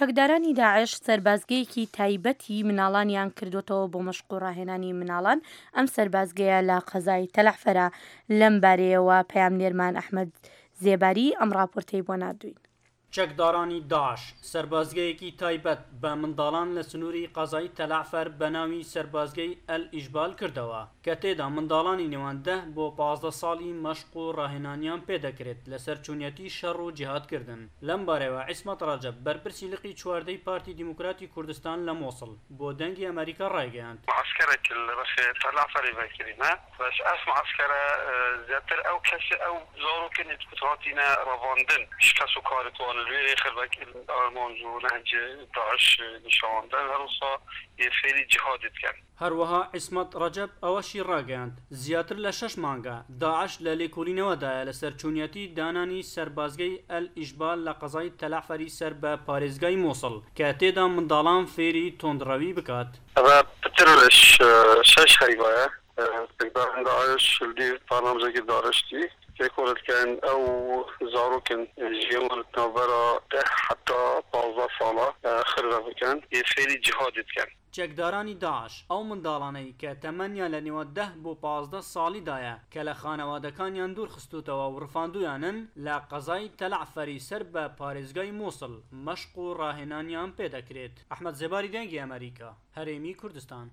چەکدارانی داعش سەربازگەیەکی تایبەتی مناڵانیان کردوتەوە بۆ مەشق و ڕاهێنانی مناڵان. ئەم سەربازگەیە لە قەزای تەلەحفەرە. لەم بارەیەوە پەیامنێرمان ئەحمەد زێباری ئەم راپۆرتەی بۆ نردوین. چەکدارانی داعش سەربازگەیەکی تایبەت بە منداڵان لە سنووری قەزای تەلەحفەر بە ناوی سەربازگەی ئەل ئیژبال کردەوە کە تێدا منداڵانی نێوان 10 بۆ 15 ساڵی مەشق و ڕاهێنانیان پێدەکرێت لەسەر چوونەتی شەڕ و جیهادکردن. لەم بارەوە عیسمەت ڕەجەب بەرپرسی لقی چواردەی پارتی دیموکراتی کوردستان لە مۆسڵ بۆ دەنگی ئەمریکا ڕایگەیاند. معسكرك الرخ تلعفري بكريمة بس اسمع عسكرة زيادة او كسي او زورو كنت بتعطينا رافاندن شكاسو كارتوان الويري خربك المنزو نهج داعش نشاندن هروسا يفيري جهادت كان. هەروەها عیسمەت ڕەجەب ئەوەشی ڕاگەیاند زیاتر لە 6 مانگە داعش لە لێکۆڵینەوەدایە لەسەر چوونەتی دانانی سەربازگەی ئەل ئیژبال لە قەزای تەلەحفەری سەر بە پارێزگای مۆسڵ کە تێدا منداڵان فێری تۆندڕەوی بکات. هذا بترلش 6 خريبايا تقدر داعش اللي برنامج داعشتي يقول كان او زاروكن جيمر تنبرا حتى 15 ساله خرب كان يفيري جهادت كان. چەکدارانی داعش ئەو منداڵانەی کە تەمەنیان لە نێوە 10 بۆ 15 ساڵیدایە کە لە خانەوادەکانیان دوور خستوتەوە و ڕفاندویانن لە قەزای تەلەحفەری سەر بە پارێزگای مۆسڵ مەشق و ڕاهێنانیان پێدەکرێت. ئەحمەد زێباری دەنگی ئەمریکا، هەرێمی کوردستان.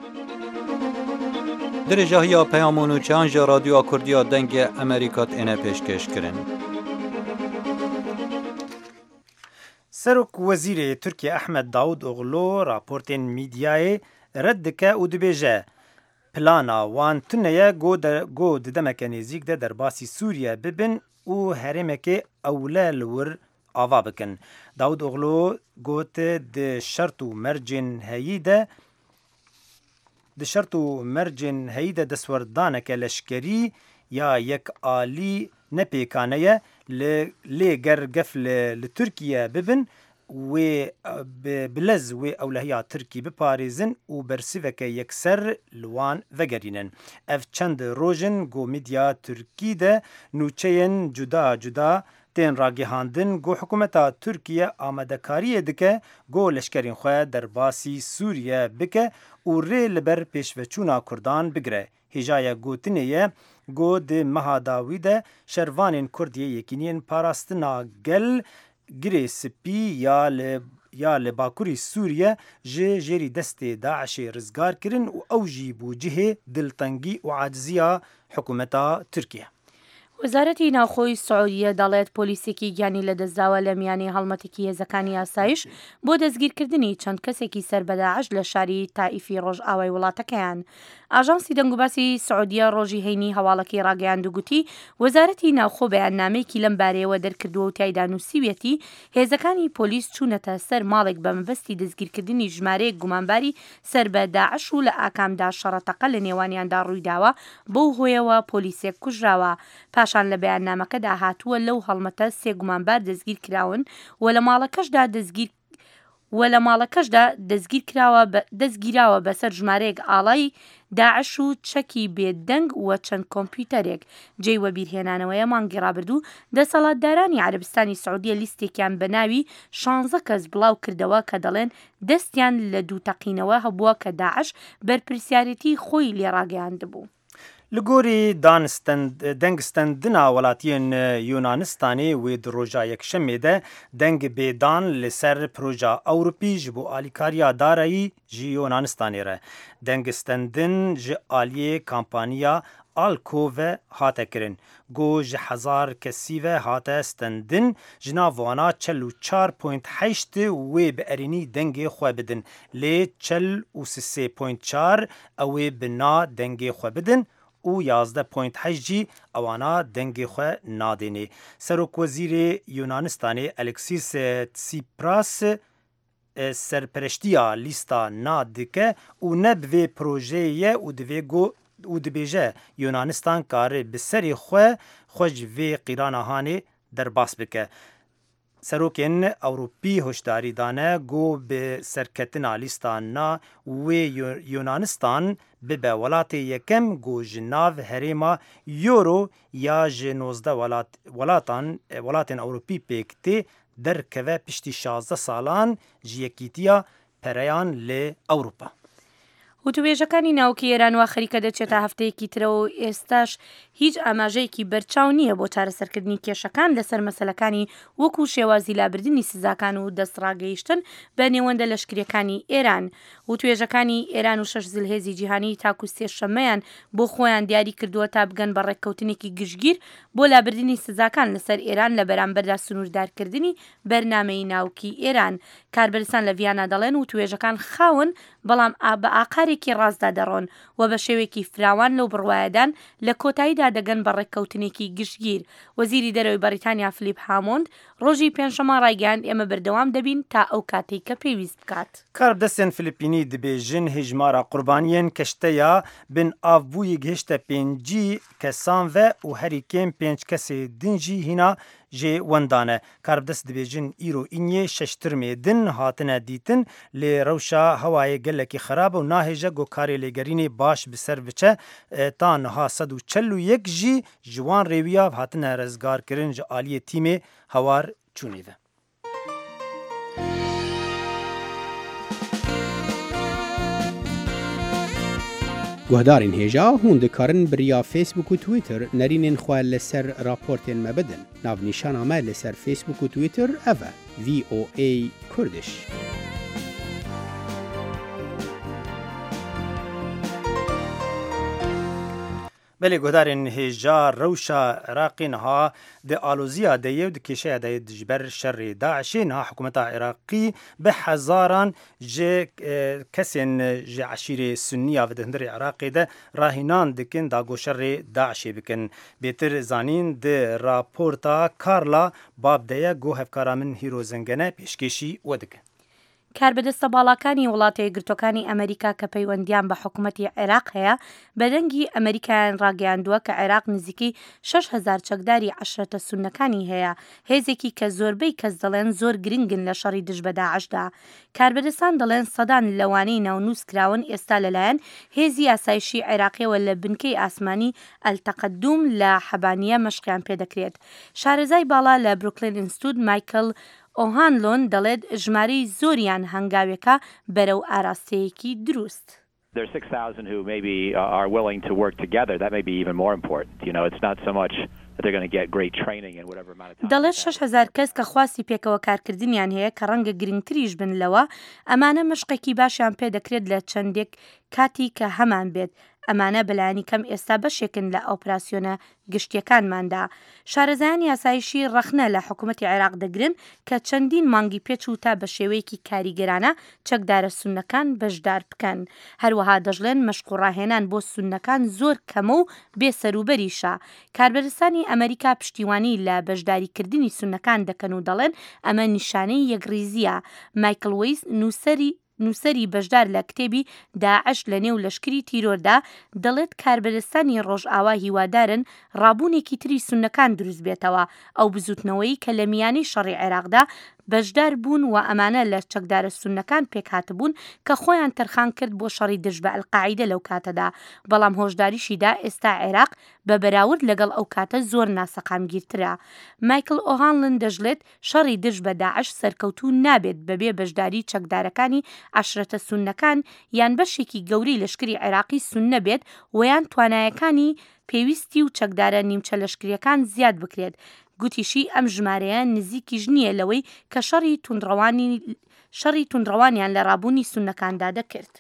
درێژەهیا پەیامۆنوچیان ژە رادیۆ کوردیا دەنگی ئەمریکات ئێنە پێشکەشکردن. سەرۆک وەزیرê Tirkiye Ehmed Davutoğlu raportên mîdyayê red dike û dibêje plana wan tuneye got di demeke nêzik de derbasî Sûriye bibin û herêmekê ewle li wir ava bikin. Davutoğlu got di şert û mercên heyî de destwerdaneke leşkerî ya yekalî nepêkane ye lê ger gef li Tirkiye bibin wê bilez wê ewlehiya Tirkî biparêzin û bersiveke yekser li wan vegerînin. Ev çend rojin got medya Tirkî de nûçeyên cuda cuda tên ragihandin got hikûmeta Tirkiye amadekariyê dike got leşkerên xwe derbasî Sûriye bike û rê li ber pêşveçûna Kurdan bigire. Hêjaya gotinê ye got di meha dawî de şervanên Kurdiyê yekîniyên parastina gel girê spî ya li bakurî Sûriye ji jêrî destê Daişê rizgar kirin û ew jî bû cihê diltengî û aciziya hikûmeta Tirkiye. وەزارەتی ناوخۆی سعودیە دەڵێت پۆلیسێکی گیانی لەدەستداوە لە میانی هەڵمەتێکی هێزەکانی ئاسایش بۆ دەستگیرکردنی چەند کەسێکی سەر بە داعش لە شاری تائیفی ڕۆژئاوای وڵاتەکەیان. ئاژانسی دەنگوباسی سعودیە ڕۆژی هەینی هەواڵەکەی ڕاگەیاند و گوتی وەزارەتی ناوخۆ بەیاننامەیەکی لەم بارەیەوە دەرکردووە و تایدا نووسیوێتی هێزەکانی پۆلیس چوونەتە سەر ماڵێک بە مەبەستی دەستگیرکردنی ژمارەیەک گومانباری سەر بە داعش و لە ئاکامدا شەڕەتەقە لە نێوانیاندا ڕوویداوە بەو هۆیەوە پۆلیسێک کوژراوە. پاشان لە بەیاننامەکەدا هاتووە لەو هەڵمەتە 3 گومانبار دەستگیر کراون و لە ماڵەکەشدا دەستگیراوە بەسەر ژمارەیەک ئاڵای داعش و چەکی بێدەنگ وە چەند کۆمپیوتەرێک. جێی وەبیرهێنانەوەیە مانگی ڕابردوو دەسەڵاتدارانی عەربستانی سعودیە لیستێکیان بە ناوی 16 کەس بڵاو کردەوە کە دەڵێن دەستیان لە دووتەقینەوە هەبووە کە داعش بەرپرسیارەتی خۆی لێڕاگەیاند بوو. Li gorî dengistendina welatiyên Yunanistanê wê di roja yekşemê de deng bêdan li ser proja Ewropî ji bo alîkariya darayî ji Yunanistanê re. Dengistendin ji aliyê kampanya Alkove hate kirin. Got ji 1000 kesî ve hate stendin ji nav wana 44.8 wê bi erînî dengê xwe bidin. Lê 43.4 ew ê bi na dengê xwe bidin û 11.8 jî ewana dengê xwe nadêne. Serokwezîrê Yunanistanê Alexis Tsipras serpereştiya lîsta na dike û ne bi vê projeyê ye û dibêje Yunanistan karê bi serê xwe ji vê qîrana hanê derbas bike. Serokên Ewropî hoşdarî dane got bi serketina lîsta na wê Yunanistan bibe welatê yekem got ji nav herêma Euro ya ji 19 welatên Ewropî pêk tê دەرکەوە پشتی 16 ساڵان ji yekîtiya pereyan lê Ewropa. وتوێژەکانی ناوکی ئێران وا خەریکە دەچێتە هەفتەیەکی ترەوە و ئێستاش هیچ ئاماژەیەکی بەرچاو نییە بۆ چارەسەرکردنی کێشەکان لەسەر مەسەلەکانی وەکو شێوازی لابردنی سزاکان و دەستڕاگەیشتن بە نێوەندە لەشکریەکانی ئێران. وتوێژەکانی ئێران و 6 زلهێزی جیهانی تاکو سێ شەمەیان بۆ خۆیان دیاری کردووە تا بگەن بە ڕێککەوتنێکی گشتگیر بۆ لابردنی سزاکان لەسەر ئێران لە بەرامبەردا سنووردارکردنی بەرنامەی ناوکی ئێران. کاربەرستان لە ڤیانە دەڵێن وتوێژەکان خاون بەڵام بە ئاقارێکی ڕاستدا دەڕۆن و بە شێوێکی فراوان لەو بڕوایەدان لە کۆتاییدا دەگەن بە ڕێککەوتنێکی گشتگیر. وەزیری دەرەوەی بەریتانیا فلیپ هامۆند ڕۆژی پێنجشەمە ڕایگەیاند ئێمە بەردەوام دەبین تا ئەو کاتەی کە پێویست بکات. کاربدەستێن فلیپینی دەبێژن هێژمارە قوربانیên کەشتەیە بن ئاڤبووی گەیشتە 5 کەسان ve û herîkêm 5 kesê din jî hîna jê wendane. Karbidest dibêjin îro înyê şeştirmê din hatine dîtin lê rewşa hewayê gelekî xerab û nahêje got karê lêgerînê baş bi ser biçe ta niha 141 jî ji wan rêwiya hatine rezgarkirin ji aliyê tîmê hewar çûnê ve. گوهدارین هێژا هون دikarin biriya Facebook û Twitter nerînên xwe li ser raportên me bidin. Navnîşana me li ser Facebook û Twitter ev e VOA Kurdish. Belê guhdarên hêja rewşa Iraqê niha di aloziya deyê û di kêşeya deyê ji ber şerê Daişê niha hikûmeta Iraqî bi hezaran ji kesên ji eşîrê Sunniya ve di hundirê Iraqê de rahînan dikin da got şerê Daişê bikin. Bêtir zanîn di raporta Karla Babdeye got hevkara min hîro zengene pêşkêşî we dikin. کاربەدەستە باڵاکانی وڵاتە یەکگرتوەکانی ئەمریکا کە پەیوەندیان بە حکوومەتی عێراق هەیە بەدەنگی ئەمریکایان ڕاگەیاندووە کە عێراق نزیکەی 6,000 چەکداری عەشرەتە سوننەکانی هەیە، هێزێکی کە زۆربەی کەس دەڵێن زۆر گرنگن لە شەڕی دژ بە داعشدا. کاربەدەستان دەڵێن سەدان لەوانەی ناونووس کراون ئێستا لەلایەن هێزی ئاسایشی عێراقیەوە لە بنکەی ئاسمانی ئەلتەقەدوم لە حەبانیە مەشقیان پێدەکرێت. شارەزای باڵا لە بروکلین ئینستیتوت مایکل ئۆهانلۆن دەڵێت ژمارەی زۆریان هەنگاوێکە بەرەو ئاراستەیەکی دروست. There are 6,000 who maybe are willing to work together. That may be even more important. You know, it's not so much that they're going to get great training in whatever amount of time. دەڵێت 6,000 کەس کە خواستی پێکەوە کارکردنیان هەیە کە ڕەنگە گرنگتریش بن لەوە، ئەمانە مشقێکی باشیان پێدەکرێت لە چەندێک کاتی کە هەمان بێت. ئەمانە بەلایانی کەم ئێستا بەشێکن لە ئۆپراسیۆنە گشتیەکانماندا. شارەزایانی یاسایشی ڕەخنە لە حکوومەتی عێراق دەگرن کە چەندین مانگی پێچوو تا بە شێوەیەکی کاریگەرانە چەکدارە سوننەکان بەشدار بکەن. هەروەها دەژڵێن مەشق و ڕاهێنان بۆ سوننەکان زۆر کەمە و بێسەروبەریشە. کاربەرستانی ئەمریکا پشتیوانی لە بەشداریکردنی سوننەکان دەکەن و دەڵێن ئەمە نیشانەی یەکریزیە. مایکل ویس نووسەری بەشدار لە کتێبی داعش لە نێو لەشکری تیرۆردا دەڵێت کاربەدەستانی ڕۆژئاوا هیوادارن ڕابوونێکی تری سوننەکان دروست بێتەوە، ئەو بزوتنەوەی کە لە میانەی شەڕی عێراقدا بەشدار بوون و ئەمانە لە چەکدارە سوننەکان پێکهاتبوون کە خۆیان تەرخان کرد بۆ شەڕی دژ بە ئەلقاعیدە لەو کاتەدا. بەڵام هۆشداریشیدا ئێستا عێراق بە بەراورد لەگەڵ ئەو کاتە زۆر ناسەقامگیرترە. مایکل ئۆهانلن دەژڵێت شەڕی دژ بە داعش سەرکەوتوو نابێت بەبێ بەشداری چەکدارەکانی عەشرەتە سوننەکان یان بەشێکی گەوری لەشکری عێراقی سوننە بێت و یان توانایەکانی پێویستی و چەکدارە نیمچە لەشکریەکان زیاد بکرێت. گوتیشی ئەم ژمارەیە نزیکیش نییە لەوەی کە شەڕی توندڕەوانیان لە ڕابوونی سوننەکاندا دەکرد.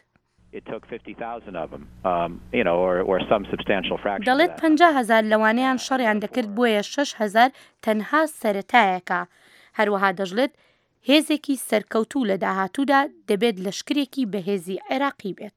دەڵێت 50,000 لەوانەیان شەڕیان دەکرد بۆیە 6,000 تەنها سەرەتایەکە. هەروەها دەژڵێت هێزێکی سەرکەوتوو لە داهاتوودا دەبێت لەشکرێکی بەهێزی عێراقی بێت.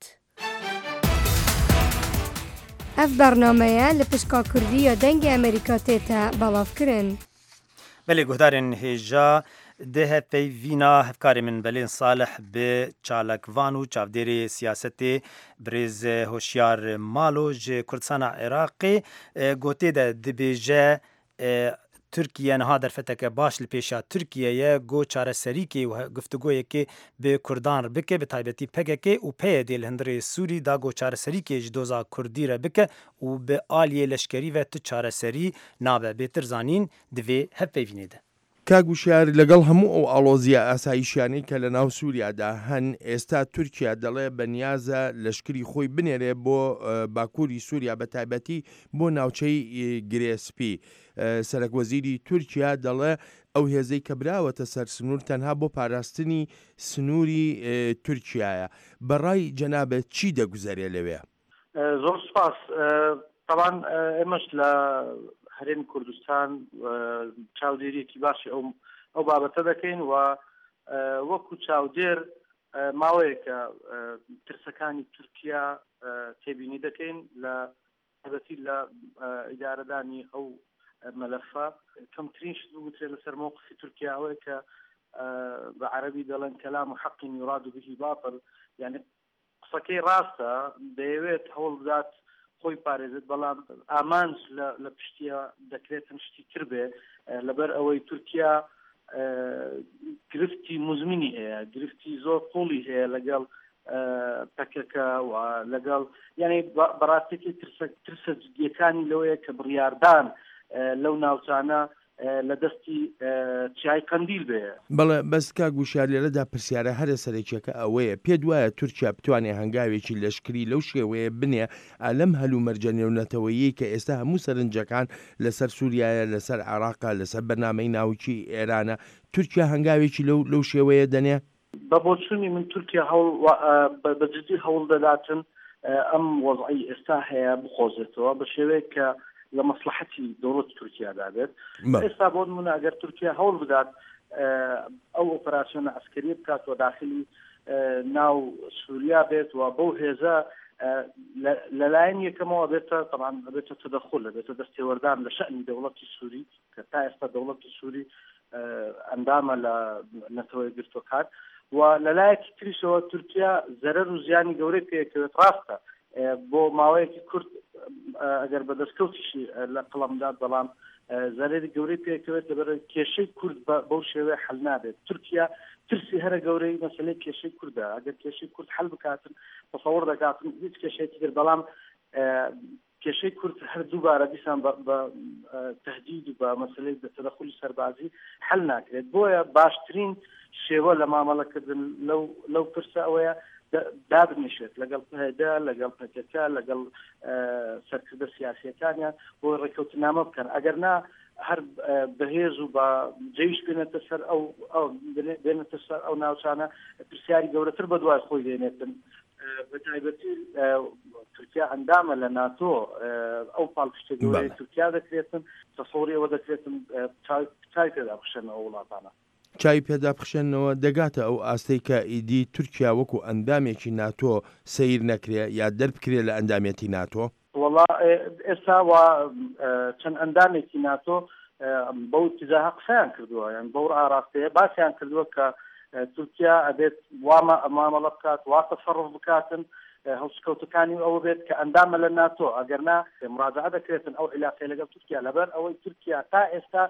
ئەف بەرنامەیە لە پشکا کوردیە دەنگی ئەمریکا تێتە بەڵاوکردن. بەلێ گوهدارên هێژا دهە پەیڤینا هەفکارێ من بەلێن ساڵح بێ چالاکڤان و چاودێرê سیاsetê birêz hoşyar malo ji Kurdistana Iraqê gotê de dibêje Türkiye niha derfeteke baş li pêşa Tirkiyeyê got çareserîkê û guftûgoyekê bi Kurdan bike bi taybetî PKK û PYD li hundirê Sûrî da got çareserîkê ji doza Kurdî re bike û bi aliyê leşkerî ve tu çareserî nabe. Bêtir zanîn di vê hevpeyvînê de. کاگوشار لەگەڵ هەموو ئەو ئاڵۆزیە ئاسایشیانەی کە لە ناو سووریادا هەن ئێستا تورکیا دەڵێ بەنیازە لەشکری خۆی بنێرێ بۆ باکووری سووریا بە تایبەتی بۆ ناوچەی گرێسپی. سەرۆکوەزیری تورکیا دەڵێ ئەو هێزەی کە براوەتە سەر سنوور تەنها بۆ پاراستنی سنووری تورکیایە. بەڕای جەنابەت چی دەگوزارێ لەوێ؟ زۆر سپاس. طبعا ئێمەش لە هەرێمی کوردستان چاودێریەکی باشی ئەو بابەتە دەکەین و وەکو چاودێر ماوەیەکە ترسەکانی تورکیا تێبینی دەکەین لە هەبەتی لە ئیدارەدانی ئەو مەلەفە. کەمترین شت بگوترێت لەسەر مووقفی تورکیا ئەوەیە کە بە عەرەبی دەڵێن کەلام و حەق یوراد به باطل، یعنی قسەکەی ڕاستە، دەیەوێت هەوڵ بدات خۆی پارێزێت، بەڵام ئامانج لە پشتیە دەکرێتن شتی تر بێ، لەبەر ئەوەی تورکیا گرفتی مزمینی هەیە، گرفتی زۆر قوڵی هەیە لەگەڵ پەکەکە و لەگەڵ یعنی بەڕاستێکی ترسە جدیەکانی لەوەیە کە بڕیاردان لەو ناوچانە لە دەستی چای قەندیل بێ. بەڵێ بەس کاگوشار لێرەدا پرسیارە هەرە سەرەکیەکە ئەوەیە، پێت وایە تورکیا بتوانێت هەنگاوێکی لەشکری لەو شێوەیە بنێ ئالەم هەلوو مەرجە نێونەتەوەیی کە ئێستا هەموو سەرنجەکان لەسەر سووریایە، لەسەر عێراقا، لەسەر بەرنامەی ناوچی ئێرانە، تورکیا هەنگاوێکی لەو شێوەیە دەنێ؟ بە بۆچوونی من تورکیا بەجددی هەوڵ دەداتن ئەم وەضعی ئێستا هەیە بخۆزێتەوە بە شێوەیە کە لە مەسلحەتی دەوڵەتی تورکیادا بێت. ئێستا بۆ نمونە ئەگەر تورکیا هەوڵ بدات ئەو ئۆپەراسیۆنە عەسکەریە بکات و داخلی ناو سووریا بێت و بەو هێزە لەلایەن یەکەمەوە بێتە طبعا بێتە تەدەخل، بێتە دەستێوەردان لە شەئنی دەوڵەتی سووری کە تا ئێستا دەوڵەتی سووری ئەندامە لە نەتەوەی گرتوکات و لەلایەکی تریشەوە تورکیا زەرەر و زیانی گەورەی پێکەوێت. ڕاستە بۆ ماوەیەکی کورت ئەگەر بەدەستکەوتیشی لە قەڵەمداد، بەڵام زەرەری گەورەی پێکەوێت لەبەر کێشەی کورد بەو شێوەیە حەل نابێت. تورکیا ترسی هەرە گەورەی مەسەلەی کێشەی کوردە، ئەگەر کێشەی کورد حەل بکاتن تەسەوڕ دەکاتن هیچ کێشەیەکی تر، بەڵام کێشەی کورد هەر دووبارە دیسان بە تهدید و بە مەسەلەی تەدەخولی سەربازی حەل ناکرێت. بۆیە باشترین شێوە لە مامەڵەکردن لەو پرسە ئەوەیە دابنیشێت لەگەڵ پەهێدا، لەگەڵ پەکەکە، لەگەڵ سەرکردە سیاسیەکانیان بۆ ڕێکەوتنامە بکەن. ئەگەر نا هەر بەهێز و بە جێویش بێنێتە سەر ئەو ناوچانە پرسیاری گەورەتر بە دوای خۆی دێنێتن. بەتایبەتی تورکیا ئەندامە لە ناتۆ، ئەو پاڵپشتە گەورەی تورکیا دەکرێتن، تەسەوڕی ئەوە دەکرێتن چای پێدا بخشێنەوە وڵاتانە. چای پێدا بخشێنەوە دەگاتە ئەو ئاستەی کە ئیدی تورکیا وەکو ئەندامێکی ناتۆ سەیر نەکرێ یا دەربکرێ لە ئەندامێتی ناتۆ؟ وەڵا ئێستا چەند ئەندامێکی ناتۆ بەو اتجاها قسەیان کردووە، یان بەو ئاراستەیە باسییان کردووە کە تورکیا ئەبێت مامەڵە بکات، وا تەسەڕف بکاتن هەڵسکەوتەکانی ئەوە بێت کە ئەندامە لە ناتۆ. ئەگەرنا مراجعە دەکرێتن ئەو علاقەی لەگەڵ تورکیا، لەبەر ئەوەی تورکیا تا ئێستا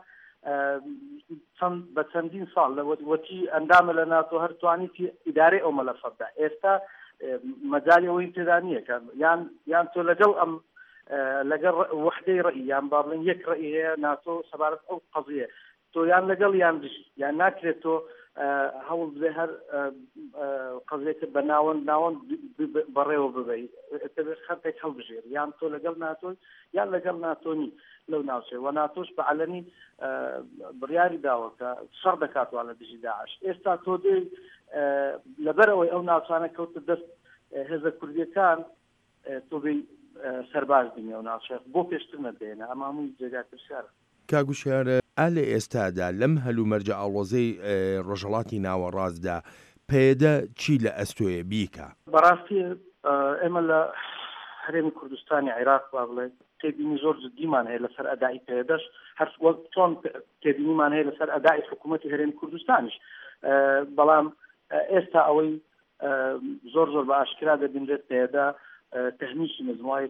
بە چەندین ساڵ وەتی ئەندامە لە ناتۆ هەر توانیتی ئیدارەی ئەو مەلەفەدا. ئێستا مەجالی ئەوەی تێدا نییە کە یان تۆ لەگەڵ ئەم لەگەڵ وحدەی ڕئی یان با بڵێن یەک ڕئی هەیە ناتۆ سەبارەت ئەو قەزیە، تۆ یان لەگەڵ یان دژ، یان ناکرێت تۆ هەوڵ بدەی هەر قەزیەکە بە ناوەند بەڕێوە ببەی، خەرتێک هەڵبژێر، یان تۆ لەگەڵ ناتۆی یان لەگەڵ ناتۆنی لەو ناوچێ. و ناتۆش بە عەلەنی بڕیاری داوە کە شەڕ دەکاتوە لە دژی داعش. ئێستا تۆ دێ لەبەر ئەوەی ئەو ناوچانە کەوتە دەست هێزە کوردیەکان تۆ بێ سەرباز بینی ئەو ناوچە بۆ پێشتر نەدێنە. ئەمە هەمووی جێگای پرسیارە. کاگوشارە لە ئێستادا لەم هەلوو مەرجە ئاڵۆزەی ڕۆژهەڵاتی ناوەڕاستدا پێدە چی لە ئەستۆیە بیکە؟ بەڕاستی ئێمە لە هەرێمی کوردستانی عێراق با بڵێ تێبینی زۆر جددیمان هەیە لەسەر ئەدای پێدەش، هەر چۆن تێبینیمان هەیە لەسەر ئەدای حکوومەتی هەرێمی کوردستانیش. بەڵام ئێستا ئەوەی زۆر بە ئاشکرا دەبینرێت پێدا تەهمیشی مزمایەک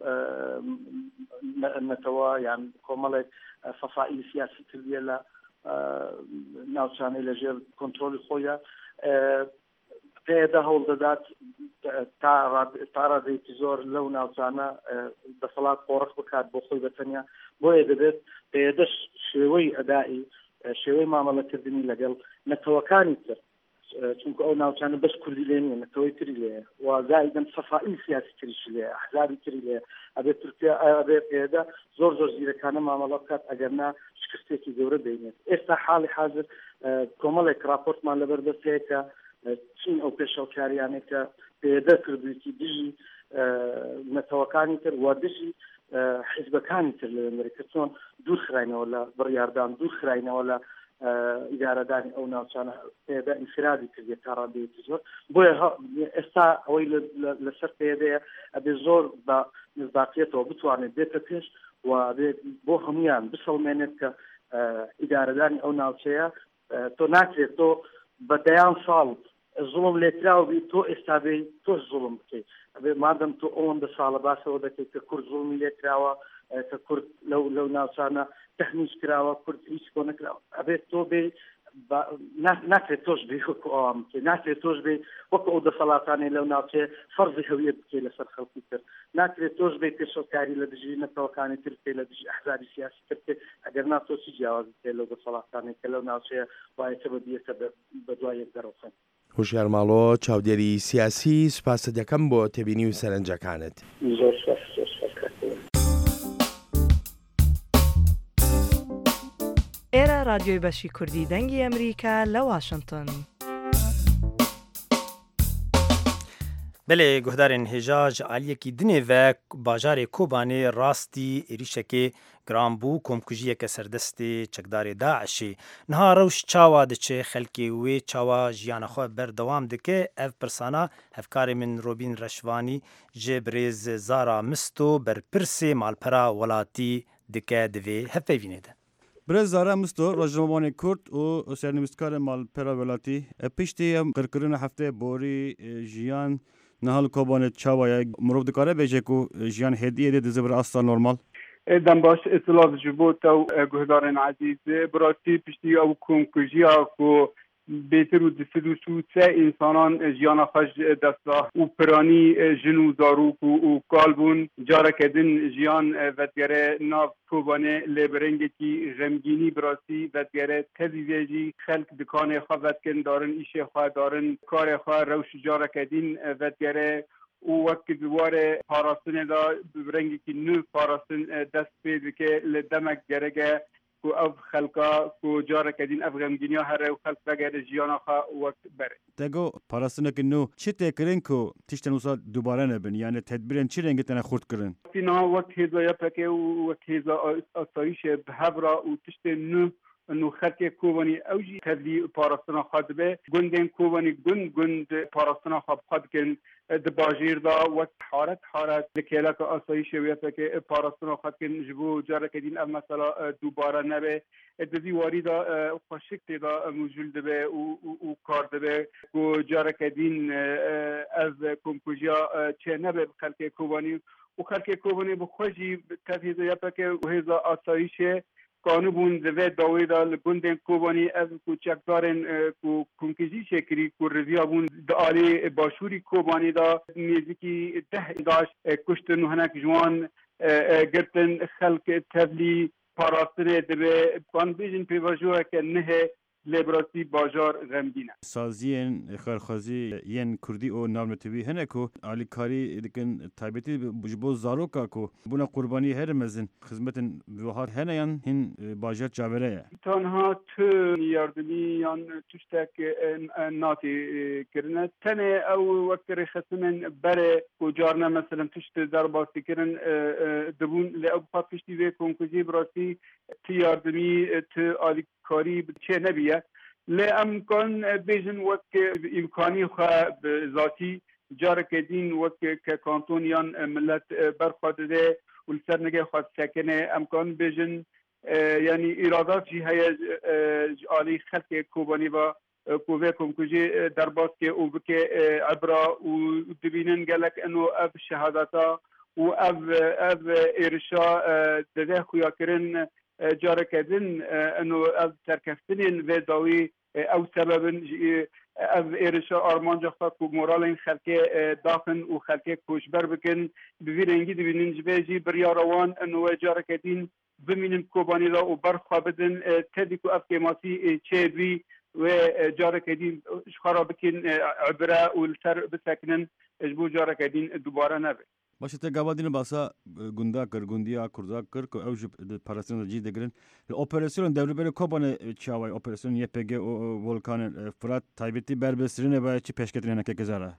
نەتەوە یان کۆمەڵێک فەسائیل سیاسی کردیە لە ناوچانەی لەژێر کۆنترۆلی خۆیە. پێدا هەوڵ دەدات تا ڕادێکی زۆر لەو ناوچانە دەسەڵات قۆڕق بکات بۆ خۆی بەتەنیا. بۆیە دەبێت پێدەش شێوەی ئەدایی شێوەی مامەڵەکردنی لەگەڵ نەتەوەکانی تر چونکە ئەو ناوچانە بەس کوردی لێ نیە نەتەوەی تری لێ وازایدەن سەفائی سیاسی تریش لێ ئەحزابی تری لێ ئەبێ تورکیا ئەبێ پێدا زۆر زیرەکانە مامەڵە بکات ئەگەرنا شکستێکی گەورە بینێت ئێستا حاڵی حاضر کۆمەڵێک راپۆرتمان لەبەردەست هەیە کە چین ئەو پێشەڵکاریانێک کە پێدە کردویەتی دژی نەتەوەکانی تر و دژی حیزبەکانی تر لە ئەمریکا چۆن دوور خراینەوە لە بڕیاردان دوور خراینەوە لە ئیدارەدانی ئەو ناوچانە پێدا ئینفرادی کردێت تا ڕادەیەکی زۆر بۆیە ئێستا ئەوەی لەسەر پێدەیە ئەبێ زۆر بە مزداقیەتەوە بتوانێت بێتە پێش و بۆ هەمویان بسەڵمێنێت کە ئیدارەدانی ئەو ناوچەیە تۆ ناکرێت تۆ بە دەیان ساڵ زوڵم لێکراوە بی تۆ ئێستا بێ تۆ زوڵم بکەیت ئەبێ مادەم تۆ ئەوەندە ساڵە باسەوە دەکەیت کە کورد زوڵمی لێکراوە کە کورد لەو ناوچانە تەحمیش کراوە کورد هیچ کۆ نەکراوە ئەبێت تۆ بێ ناکرێت تۆش بێ وەکو ئەوام بکەیت ناکرێت تۆش بێ وەکو ئەو دەسەڵاتانەی لەو ناوچەیە فەرزی هەویەت بکەیت لەسەر خەڵکی تر ناکرێت تۆش بێ پێشەڵکاری لە دژی نەتەوەکانی تر بکەیت لە دژی ئەحزابی سیاسی تر بکەیت ئەگەر نا تۆ چی جیاواز بکەیت لەو دەسەڵاتانەی کە لەو ناوچەیە وایەتە بەبیەکە بە دوای یەک دەڕۆخن هوشیار ماڵۆ چاودێری سیاسی سوپاسە دەکەم بۆ تێبینی و سەرنجەکانت زۆر ئێرە رادیۆی بەشی کوردی دەنگی ئەمریکا لە واشنگتن. بلێ گوهدارên hêja ji aliyekî dinê ve bajarê Kobanê rastî êrişekê giran bû komkujiyeke serdestê çekdarê Daişê. Niha rewş çawa diçe xelkê wê çawa jiyana xwe berdewam dike ev pirsana hevkarê min Robîn Reşvanî ji birêz Zara Misto berpirsê malpera welatî dike divê hevpeyvînê de. Birêz Zara Misto rojnamevanê Kurd û sernivîskarê malpera welatî piştî em qirkirina hefteyê borî jiyan nihal Kobanê çawaya mirov dikare bêje ku jiyan hêdiyê dê dize bir asla normal. Êdem baş îtilaf ji bo te guhdarên ezîz bi rastî piştî ew komkujiya ku bêtir û disid û sûse însanan jiyana xwe ji desta û piranî jin û zarok û kal bûn careke din jiyan vedgere nav Kobanê lê bi rengekî xemgînî bi rastî vedgere tevî vê jî xelk dikanê xwe vedkin darin îşê xwe darin karê xwe rewş careke din vedgere û wek dîwarê parastinê da bi rengekî nû parastin dest pê dike li demek gereke ku ev xelka ku careke din ev xemgîniya here û xelk vegere jiyana xwe wek bere. Te got parastinekî nû çi tê kirin ku tiştên wisa dubare nebin yani tedbirên çi rengî tene xurt kirin? Sîna wek hêza yepekê û wek hêza asayîşê bi hevra û tiştên nû انو خلک کوبانی اوجی تبلی پاراستنا خود به گندن کوبانی گند پاراستنا خود کن دباجیر دا وقت حارت لکیلا که آسایش ویسته که پاراستنا خود کن جبو جاره کدین ام مثلا دوباره نبه دزی واری دا خوشکت دا موجود به و کار به و جاره کدین از کمکوجیا چه نبه خلک کوبانی و خلک کوبانی بخوشی تفیز یپه که وهزا آسایشه قانون دوی داوی دا لگندن کوبانی از کوچکدارن کنکیزی شکری کو رضیا بون دالی باشوری کوبانی دا نزدیکی 10 داش کشتن و هنک جوان گرتن خلق تبلی پاراستنه دبه کانویژن پیواجوه که نه لبراسی باجار غمگینه سازیین خرخازی ین کردی او نامنتوی هنه کو آلیکاری دکن تایبتی بجبو زاروکا کو بونا قربانی هر مزن خدمتن وهات هنه یان هن باجار جاوره تنها تو یاردمی یان تشتک ناتی کرنه تنه او وقت رخصمن بره کو جارنا مثلا تشت درباستی کرن دبون لأو پاکشتی و کنکوزی براسی تی یاردمی تو آلیکاری چه نبیه لی امکان بیجن وقت امکانی خواه ذاتی جارک دین وقت که کانتونیان ملت برخواده و سرنگه خواهد سکنه امکان بیجن یعنی ارادات جی های آلی خلق کوبانی و کوه کمکوژی در باز که او بکه عبرا و دبینن گلک انو اب شهادتا و اب ارشا ده خویا کرن جارك دين انه تركفتنين في داوي او سبب از ارشا ارمان جخت و مورالين خلقه داخن و خلقه کوشبر بکن بویرنگی دبینن جبهجی بریا روان انه جارك دين بمینن کوبانی لا و برخوا بدن تدی کو اف کماسی چیدوی و جارك دين خرابكين عبرة والسر بسكنن اجبو جارك دين دوباره نبي باشه ته گاوادین باسا گوندا کر گوندیا کردا کر کو اوج پاراسیون جی دگرن اپراسیون دوربر کوبانه چاوای اپراسیون YPG ولکان فرات تایبتی بربسرینه و چی پیشکترینه که گزاره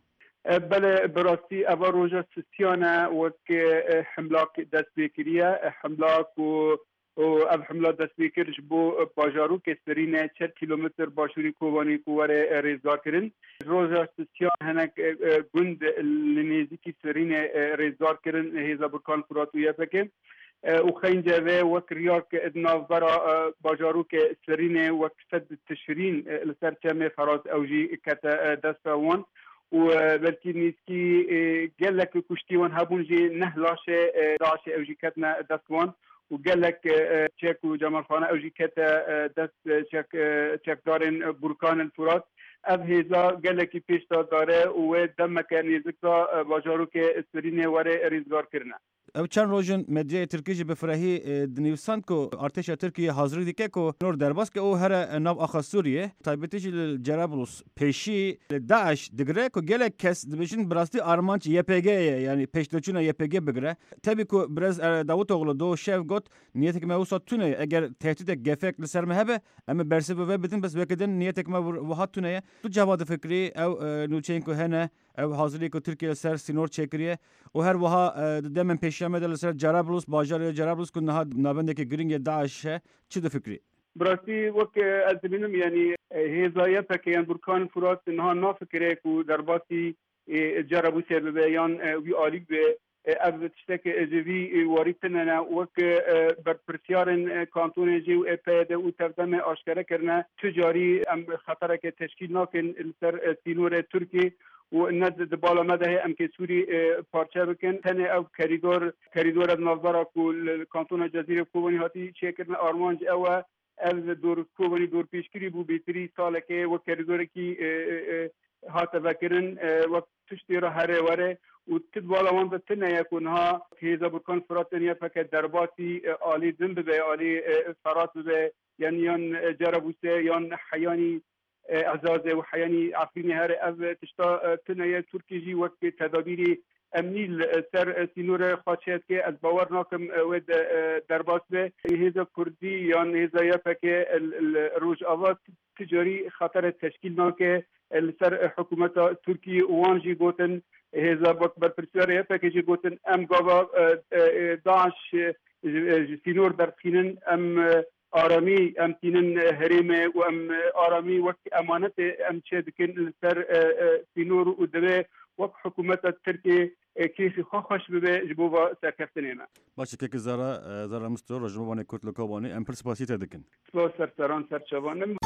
بله براستی اول روزا سیانا وک حملاک دست بکریه حملاک و اف حملات دست بکرش بو باجارو که سرینه 4 کیلومتر باشوری کوبانی کواره ریزگار کرن روزا سیان هنک گند لنیزی که سرینه ریزگار کرن هیزا برکان فراتویه بکن و خینجه و وک ریاک ادناف برا باجارو که سرینه وک صد تشرین لسر چمه فراز اوجی کتا دست وان و بلکی نیسکی گلک کشتی وان هبون جی نهلاش داعش اوجی کتنا دست وان و گلک چک و جمال خانه اوجی کتا دست چک دارن برکان الفرات اب هیزا گلکی پیش داره و دمک نیزکتا باجارو که سرینه وره ریزگار کرنه او چند روزن مدیای ترکیه بفرهی دنیوساند کو ارتش ترکیه حاضر دیگه کو نور درباس که او هر ناو آخا سوریه تایبتیش جرابلس پیشی داعش دگره کو گله کس دبیشن براستی آرمانچ YPG یعنی پیشتوچونا YPG بگره تبی کو برز داوتوغلو دو شف گوت نیتک ما وسط تونه اگر تهدید گفک لسر مهبه اما برسه و بدن بس بکدن نیتک ما وهات تونه تو جواد فکری او نوچینکو هنه او حاضری کو ترکیه سر سینور چکریه و هر وها دمن پیشامه دل سر جرابلس باجار جرابلس کو نه نابنده که گرینگ داعش چه د فکری براستی وک از بینم یعنی هزایت که یان برکان فرات نه نافکره کو درباتی جرابوس به یان وی عالی به از تشتک اجوی واریتنا وک بر پرسیارن کانتون جو اپد او تقدم آشکاره کرنا تجاری ام خطر که تشکیل ناکن سر سینور ترکی و نزد بالا مده ام که سوری پارچه بکن تنه او کریدور از نظر کل کانتون جزیره کوبانی هاتی چه کردن آرمانج او از دور کوبانی دور پیشگیری بو بیتری ساله که و کریدور کی هات بکرن و تشتی را هره وره و تد بالا وان تنه یکونها که هزا برکان فرات دنیا فکر درباتی آلی زنب به آلی فرات به یان جرابوسه یان حیانی اعزاز و حیانی عفرینی هر از تشتا تنه ترکیجی وقت تدابیری امنی سر سینور خواهد که از باور ناکم و درباس به هزا کردی یا هزا یفک روج آواز تجاری خطر تشکیل ناکه سر حکومت ترکی وانجی گوتن هزا بر پرسیار یفک جی گوتن ام گاوا داعش سینور در خینن ام آرامی ام تینن هریمه و ام آرامی وقت امانت ام چه دکن سر سینور و دوه وقت حکومت ترکی کیسی خوش ببه جبوبا سرکفتنینا باشه که زارا مستور رجموانه کرد لکوانه ام پرسپاسی تدکن سپاس سرسران سرچوانم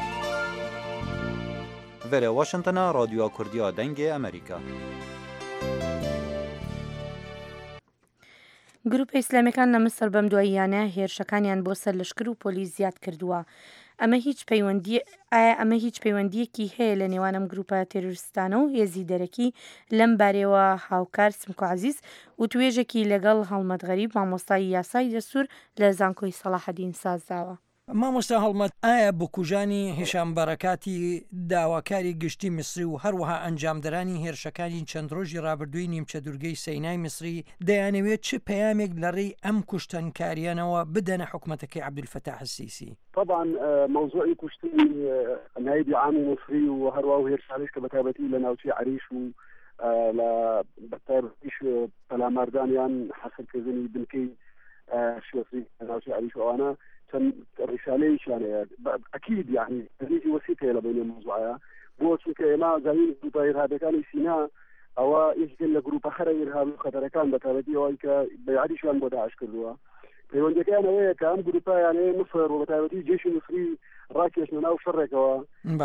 وره واشنطن رادیو کردیا دنگ امریکا گروپ ئیسلامیەکان لە مەسەر بەم دواییانە هێرشەکانیان بۆ سەر لەشکر و پۆلیس زیاد کردووە. ئەمە هیچ پەیوەندیەکی هەیە لە نێوانم گروپە تێرۆریستانە و هێزی دەرەکی لەم بارەوە هاوکار سمکو عەزیز و توێژێکی لەگەڵ هەڵمەت غەریب مامۆستای یاسای دەسوور لە زانکۆی سەلاحەدین سازداوە. مامۆستا هەڵمەت ئایا بکوژانی هێشانبەرەکاتی داواکاری گشتی میسری و هەروەها ئەنجامدەرانی هێرشەکانی چەند ڕۆژی ڕابردووی نیمچە دوورگەی سەینای میسری دەیانەوێت چه پەیامێک لەڕێی ئەم کوشتنکاریانەوە بدەنە حکوومەتەکەی عەبدولفەتاح السیسی؟ طبعا موضوعی کوشتی نایبی عامی مصری و هەروەها هێرشانەش کە بەتایبەتی لە ناوچەی عەریش و لە بەتایبەتیش پەلاماردانیان حەسەرکردنی بنکەی شوێسری ناوچەی عەریش ئەوانە رسالة شانية أكيد يعني تريجي وسيطة لبين الموضوعية بو چونك ما زاين جروبا إرهابيكان سينا أو يشكل لجروب آخر إرهابي خطركان بتابعتي وإيك بيعدي شوان بو داعش كردوها فيوان كان هو كام جروبا يعني مصر وبتابعتي جيش مصري راكش من أو شرك و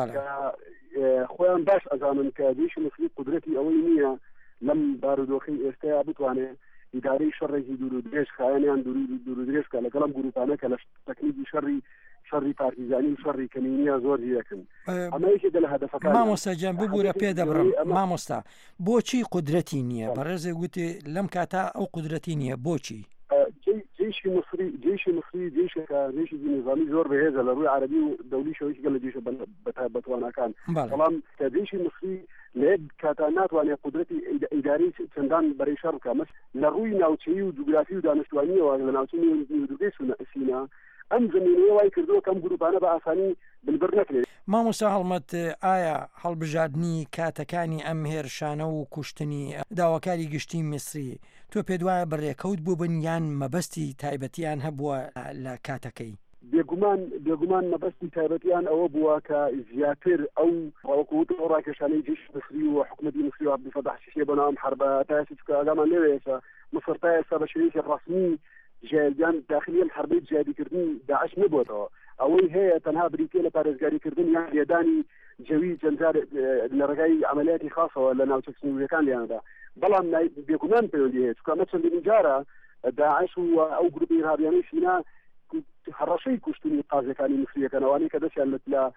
خوان باش أزامن كجيش مصري قدرتي أولينية لم باردوخي استيابتوانه إداري شرعي دورودريش خاينان دورودريش كلا كلام جروبانا كلا تكنيك شرعي بارتيزاني شرعي كمينيا زور يكن أما إيش ده الهدف كان ما مستجاب بقول بيدا برم ما مستا بوشي قدرتي نية برز قلت لم كاتا أو قدرتي نية بوشي جي جيشي مصري جيشي نظامي زور بهذا لروي عربي ودولي شوي قال جيش بتوانا كان طبعا كجيشي مصري لعب كاتانات وانا قدرتي اداري سندان بري شركه مس لروي ناوتشي وجغرافي ودانشتوانيه ولا ناوتشي ودوغي سينا ام زمینه وای کردو کم گروپانه با ئاسانی بلبر نکرێت. مامۆستا هەڵمەت ئایا هەڵبژاردننی کاتەکانی ئەم هێرشانە و کوشتنی داواکاری گشتی میسری تۆ پێ دوایە بڕێکەوت بوو بن یان مەبەستی تایبەتیان هەبووە لە کاتەکەی؟ بێگومان مەبەستی تایبەتیان ئەوە بووە کە زیاتر ئەو ڕاوەکوت ڕاکێشانەی جێش مصری و حکومەتی مصری و عەبدولفەتاح السیسی بۆ ناوم حربە تا ئێستا ئاگامان لێوە ئێستا مصر تا ئێستا بە شێوەیەکی ڕەسمی جیان داخلی حربەی جیادیکردنی داعش نبووەتەوە ئەوەی هەیە تەنها بریتێ لە پارێزگاریکردن یان لێدانی جەوی جەنجار لە ڕێگای عملیاتی خاصەوە لە ناوچە سنووریەکان لیانەدا بەڵام بێگومان پەیوەندی هەیە چونکە چەندین جارە داعش و ئەو گروپی ئیرهابیانەی سینا هەڕەشەی کوشتنی قازەکانی مصریەکەنەوەی کە دەستیان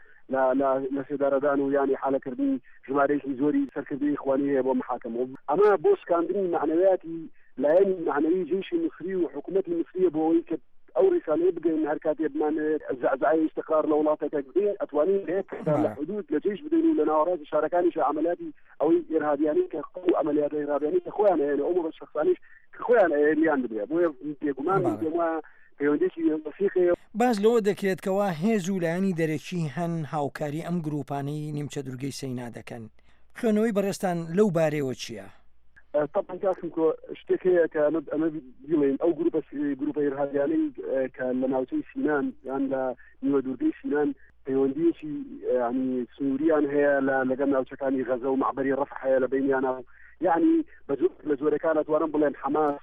لە سێدارەدان و یانی حالەکردنی ژمارەیەکی زۆری سەرکردنی ئیخوانی هەیە بۆ محاکەمە ئەمە بۆ سکاندنی معنەویاتی لایەنی معنەوی جێشی مصری و حکوومەتی مصریە بۆەوەی کە ئەو ڕسالەیە بگەین هەر کاتێ بمانێت زعزعی استقرار لە وڵاتێکە بدەین ئەتوانین هەیە لە حدود لە جێش بدەین و لە ناوەڕاستی شارەکانیش عملیاتی ئەوەی ئێرهابیانی کە عملیاتە ئێرهابیانی کە خۆیان هەیە لە ئەو بە شخصانیش کە خۆیان هەیە بدرێت بۆیە بێگومان پەیوەندێکی وەسیقەیە. باز لەوە دەکرێت کەوا هێز و لایەنی دەرەکی هەن هاوکاری ئەم گروپانەی نیمچە دوورگەی سەینا دەکەن. خوێنەوەی بەڕێستان لەو بارەوە چییە؟ طبعا کاکو شتێک هەیە کە ئەمە بڵێن ئەو گروپە ئێرهابیانەی کە لە ناوچەی سینان یان لە نیوە دوورگەی سینان پەیوەندیەکی ینی سنووریان هەیە لەگەڵ ناوچەکانی غەزە و معبەری ڕەفح هەیە لە بینیانە یعنی لە زۆرەکان ئەتوانم بڵێن حماس